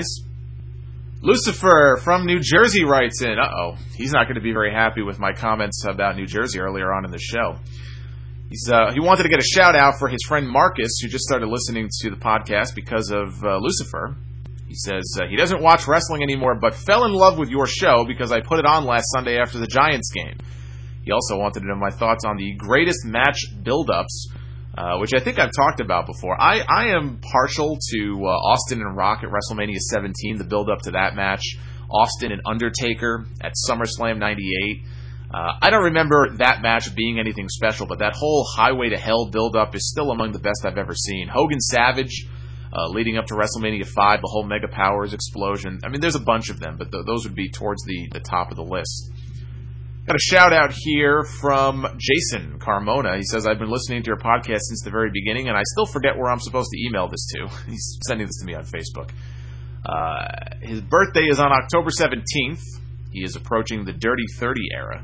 Speaker 2: Lucifer from New Jersey writes in. He's not going to be very happy with my comments about New Jersey earlier on in the show. He wanted to get a shout-out for his friend Marcus, who just started listening to the podcast because of Lucifer. He says he doesn't watch wrestling anymore, but fell in love with your show because I put it on last Sunday after the Giants game. He also wanted to know my thoughts on the greatest match build-ups, which I think I've talked about before. I am partial to Austin and Rock at WrestleMania 17, the build-up to that match. Austin and Undertaker at SummerSlam 98. I don't remember that match being anything special, but that whole Highway to Hell build-up is still among the best I've ever seen. Hogan Savage, leading up to WrestleMania 5, the whole Mega Powers explosion. I mean, there's a bunch of them, but those would be towards the top of the list. Got a shout-out here from Jason Carmona. He says, I've been listening to your podcast since the very beginning, and I still forget where I'm supposed to email this to. He's sending this to me on Facebook. His birthday is on October 17th. He is approaching the Dirty 30 era.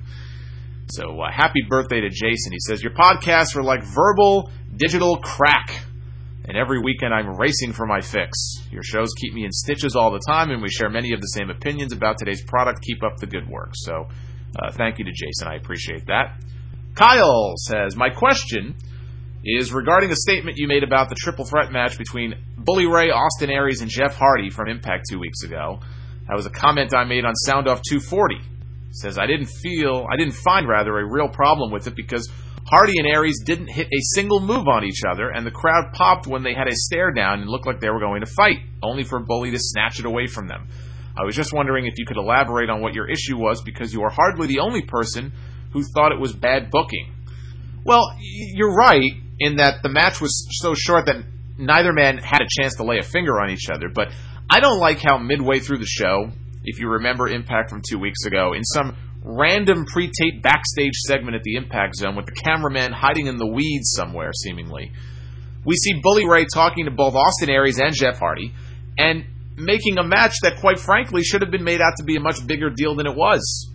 Speaker 2: So happy birthday to Jason. He says, your podcasts are like verbal digital crack, and every weekend I'm racing for my fix. Your shows keep me in stitches all the time, and we share many of the same opinions about today's product. Keep up the good work. So thank you to Jason. I appreciate that. Kyle says, my question is regarding a statement you made about the triple threat match between Bully Ray, Austin Aries, and Jeff Hardy from Impact 2 weeks ago. That was a comment I made on Sound Off 240. It says, I didn't find a real problem with it because Hardy and Aries didn't hit a single move on each other, and the crowd popped when they had a stare down and looked like they were going to fight, only for Bully to snatch it away from them. I was just wondering if you could elaborate on what your issue was, because you are hardly the only person who thought it was bad booking. Well, you're right in that the match was so short that neither man had a chance to lay a finger on each other, but I don't like how midway through the show, if you remember Impact from 2 weeks ago, in some random pre-taped backstage segment at the Impact Zone with the cameraman hiding in the weeds somewhere, seemingly, we see Bully Ray talking to both Austin Aries and Jeff Hardy, and making a match that, quite frankly, should have been made out to be a much bigger deal than it was.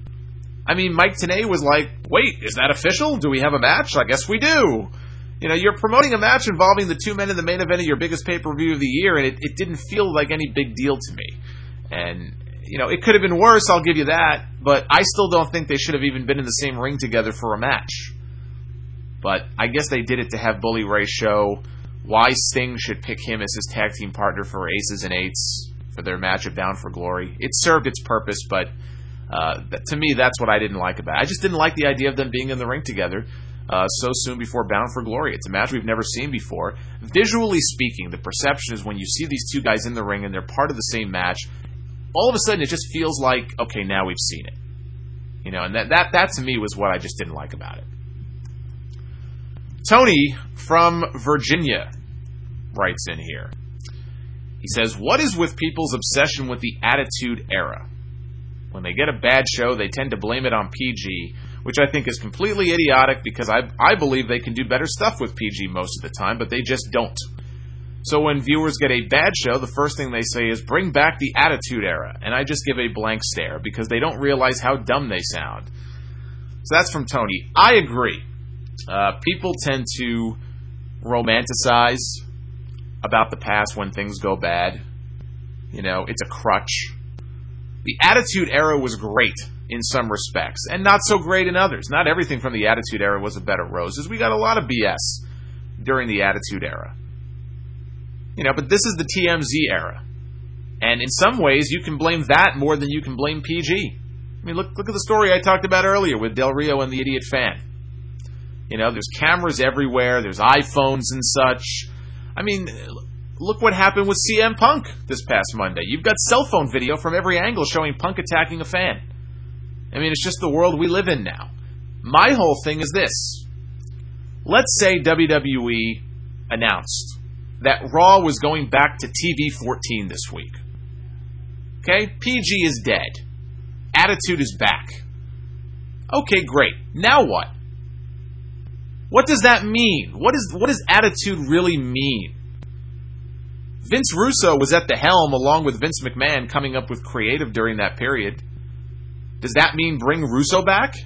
Speaker 2: I mean, Mike Tenay was like, wait, is that official? Do we have a match? I guess we do. You know, you're promoting a match involving the two men in the main event of your biggest pay-per-view of the year, and it didn't feel like any big deal to me. And, you know, it could have been worse, I'll give you that, but I still don't think they should have even been in the same ring together for a match. But I guess they did it to have Bully Ray show why Sting should pick him as his tag team partner for Aces and Eights for their match at Bound for Glory. It served its purpose, but to me, that's what I didn't like about it. I just didn't like the idea of them being in the ring together so soon before Bound for Glory. It's a match we've never seen before. Visually speaking, the perception is when you see these two guys in the ring and they're part of the same match, all of a sudden it just feels like, okay, now we've seen it. You know, and that to me was what I just didn't like about it. Tony from Virginia writes in here. He says, what is with people's obsession with the Attitude Era? When they get a bad show, they tend to blame it on PG, which I think is completely idiotic because I believe they can do better stuff with PG most of the time, but they just don't. So when viewers get a bad show, the first thing they say is, bring back the Attitude Era, and I just give a blank stare because they don't realize how dumb they sound. So that's from Tony. I agree. People tend to romanticize about the past when things go bad. You know, it's a crutch. The Attitude Era was great in some respects, and not so great in others. Not everything from the Attitude Era was a bed of roses. We got a lot of BS during the Attitude Era. You know, but this is the TMZ era. And in some ways, you can blame that more than you can blame PG. I mean, look at the story I talked about earlier with Del Rio and the idiot fan. You know, there's cameras everywhere, there's iPhones and such. I mean, look what happened with CM Punk this past Monday. You've got cell phone video from every angle showing Punk attacking a fan. I mean, it's just the world we live in now. My whole thing is this. Let's say WWE announced that Raw was going back to TV 14 this week. Okay? PG is dead. Attitude is back. Okay, great. Now what? What does that mean? What does attitude really mean? Vince Russo was at the helm along with Vince McMahon coming up with creative during that period. Does that mean bring Russo back?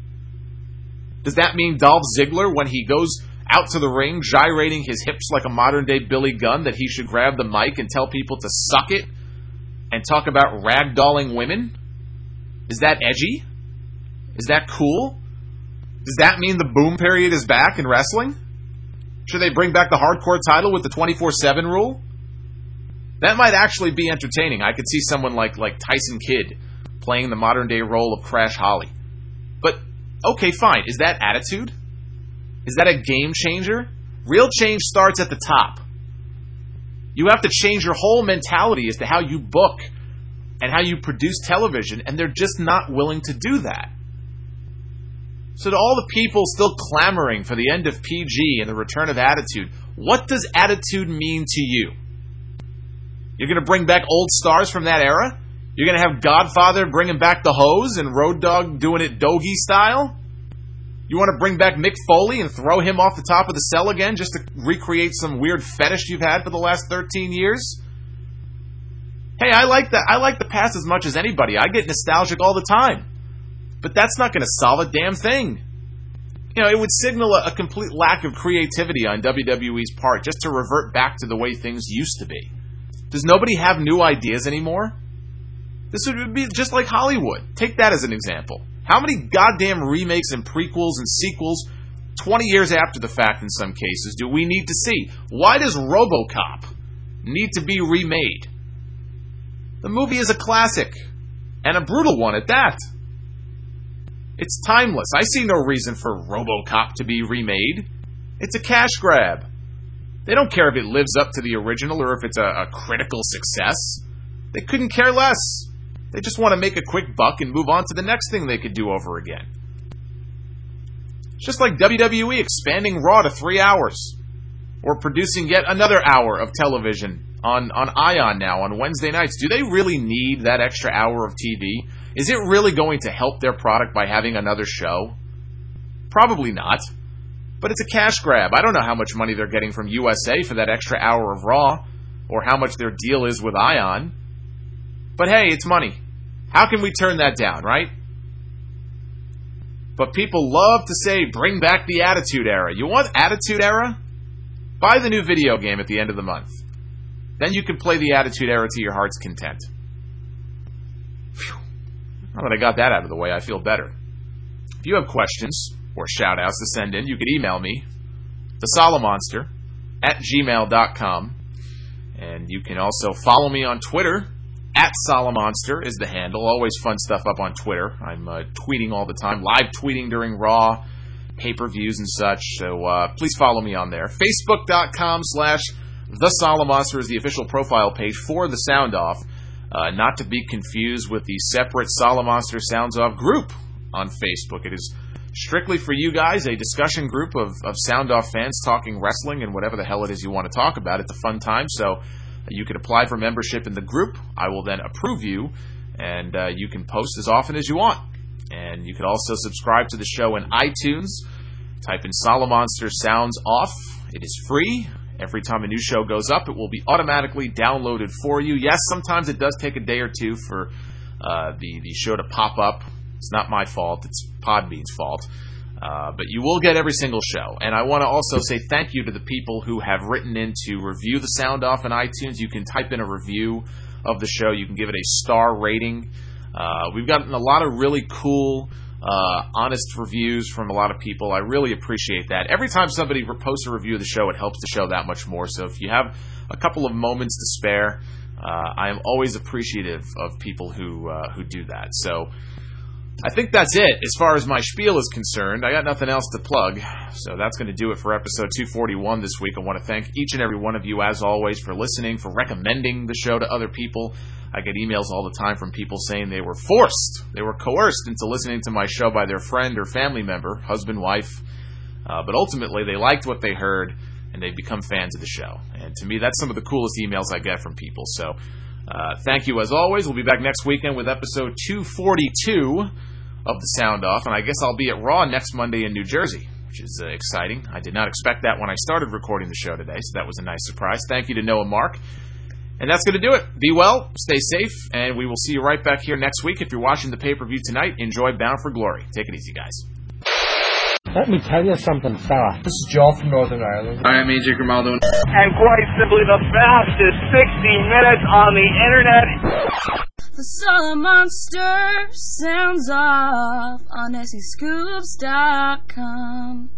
Speaker 2: Does that mean Dolph Ziggler, when he goes out to the ring gyrating his hips like a modern-day Billy Gunn, that he should grab the mic and tell people to suck it and talk about ragdolling women? Is that edgy? Is that cool? Does that mean the boom period is back in wrestling? Should they bring back the hardcore title with the 24/7 rule? That might actually be entertaining. I could see someone like Tyson Kidd playing the modern-day role of Crash Holly. But, okay, fine. Is that attitude? Is that a game changer? Real change starts at the top. You have to change your whole mentality as to how you book and how you produce television, and they're just not willing to do that. So to all the people still clamoring for the end of PG and the return of Attitude, what does Attitude mean to you? You're going to bring back old stars from that era? You're going to have Godfather bringing back the hose and Road Dogg doing it Dogie style? You want to bring back Mick Foley and throw him off the top of the cell again just to recreate some weird fetish you've had for the last 13 years? Hey, I like that. I like the past as much as anybody. I get nostalgic all the time. But that's not going to solve a damn thing. You know, it would signal a complete lack of creativity on WWE's part just to revert back to the way things used to be. Does nobody have new ideas anymore? This would be just like Hollywood. Take that as an example. How many goddamn remakes and prequels and sequels, 20 years after the fact in some cases, do we need to see? Why does RoboCop need to be remade? The movie is a classic, and a brutal one at that. It's timeless. I see no reason for RoboCop to be remade. It's a cash grab. They don't care if it lives up to the original or if it's a critical success. They couldn't care less. They just want to make a quick buck and move on to the next thing they could do over again. It's just like WWE expanding Raw to 3 hours. Or producing yet another hour of television on ION now on Wednesday nights. Do they really need that extra hour of TV? Is it really going to help their product by having another show? Probably not. But it's a cash grab. I don't know how much money they're getting from USA for that extra hour of Raw, or how much their deal is with ION. But hey, it's money. How can we turn that down, right? But people love to say, bring back the Attitude Era. You want Attitude Era? Buy the new video game at the end of the month. Then you can play the Attitude Era to your heart's content. Phew. Now that I got that out of the way, I feel better. If you have questions or shout-outs to send in, you can email me, thesolomonster@gmail.com. And you can also follow me on Twitter, @Solomonster is the handle. Always fun stuff up on Twitter. I'm tweeting all the time, live tweeting during Raw, pay-per-views and such. So please follow me on there. Facebook.com/TheSolomonster is the official profile page for the Sound Off. Not to be confused with the separate Solomonster Sounds Off group on Facebook. It is strictly for you guys, a discussion group of Sound Off fans talking wrestling and whatever the hell it is you want to talk about. It's a fun time, so you can apply for membership in the group. I will then approve you, and you can post as often as you want. And you can also subscribe to the show in iTunes. Type in Solomonster Sounds Off. It is free. Every time a new show goes up, it will be automatically downloaded for you. Yes, sometimes it does take a day or two for the show to pop up. It's not my fault. It's Podbean's fault. But you will get every single show. And I want to also say thank you to the people who have written in to review the Sound Off in iTunes. You can type in a review of the show. You can give it a star rating. We've gotten a lot of really cool, honest reviews from a lot of people. I really appreciate that. Every time somebody posts a review of the show, it helps the show that much more. So if you have a couple of moments to spare, I am always appreciative of people who do that. So I think that's it as far as my spiel is concerned. I got nothing else to plug, so that's going to do it for episode 241 this week. I want to thank each and every one of you, as always, for listening, for recommending the show to other people. I get emails all the time from people saying they were coerced into listening to my show by their friend or family member, husband, wife, but ultimately they liked what they heard, and they've become fans of the show. And to me, that's some of the coolest emails I get from people. So thank you as always. We'll be back next weekend with episode 242 of the Sound Off, and I guess I'll be at Raw next Monday in New Jersey, which is exciting. I did not expect that when I started recording the show today, so that was a nice surprise. Thank you to Noah Mark. And that's going to do it. Be well, stay safe, and we will see you right back here next week. If you're watching the pay-per-view tonight, enjoy Bound for Glory. Take it easy, guys.
Speaker 4: Let me tell you something, fella. This is Joe from Northern Ireland.
Speaker 5: Hi, I'm AJ Grimaldo.
Speaker 3: And quite simply the fastest 60 minutes on the internet.
Speaker 6: The Solar Monster sounds off on SEScoops.com.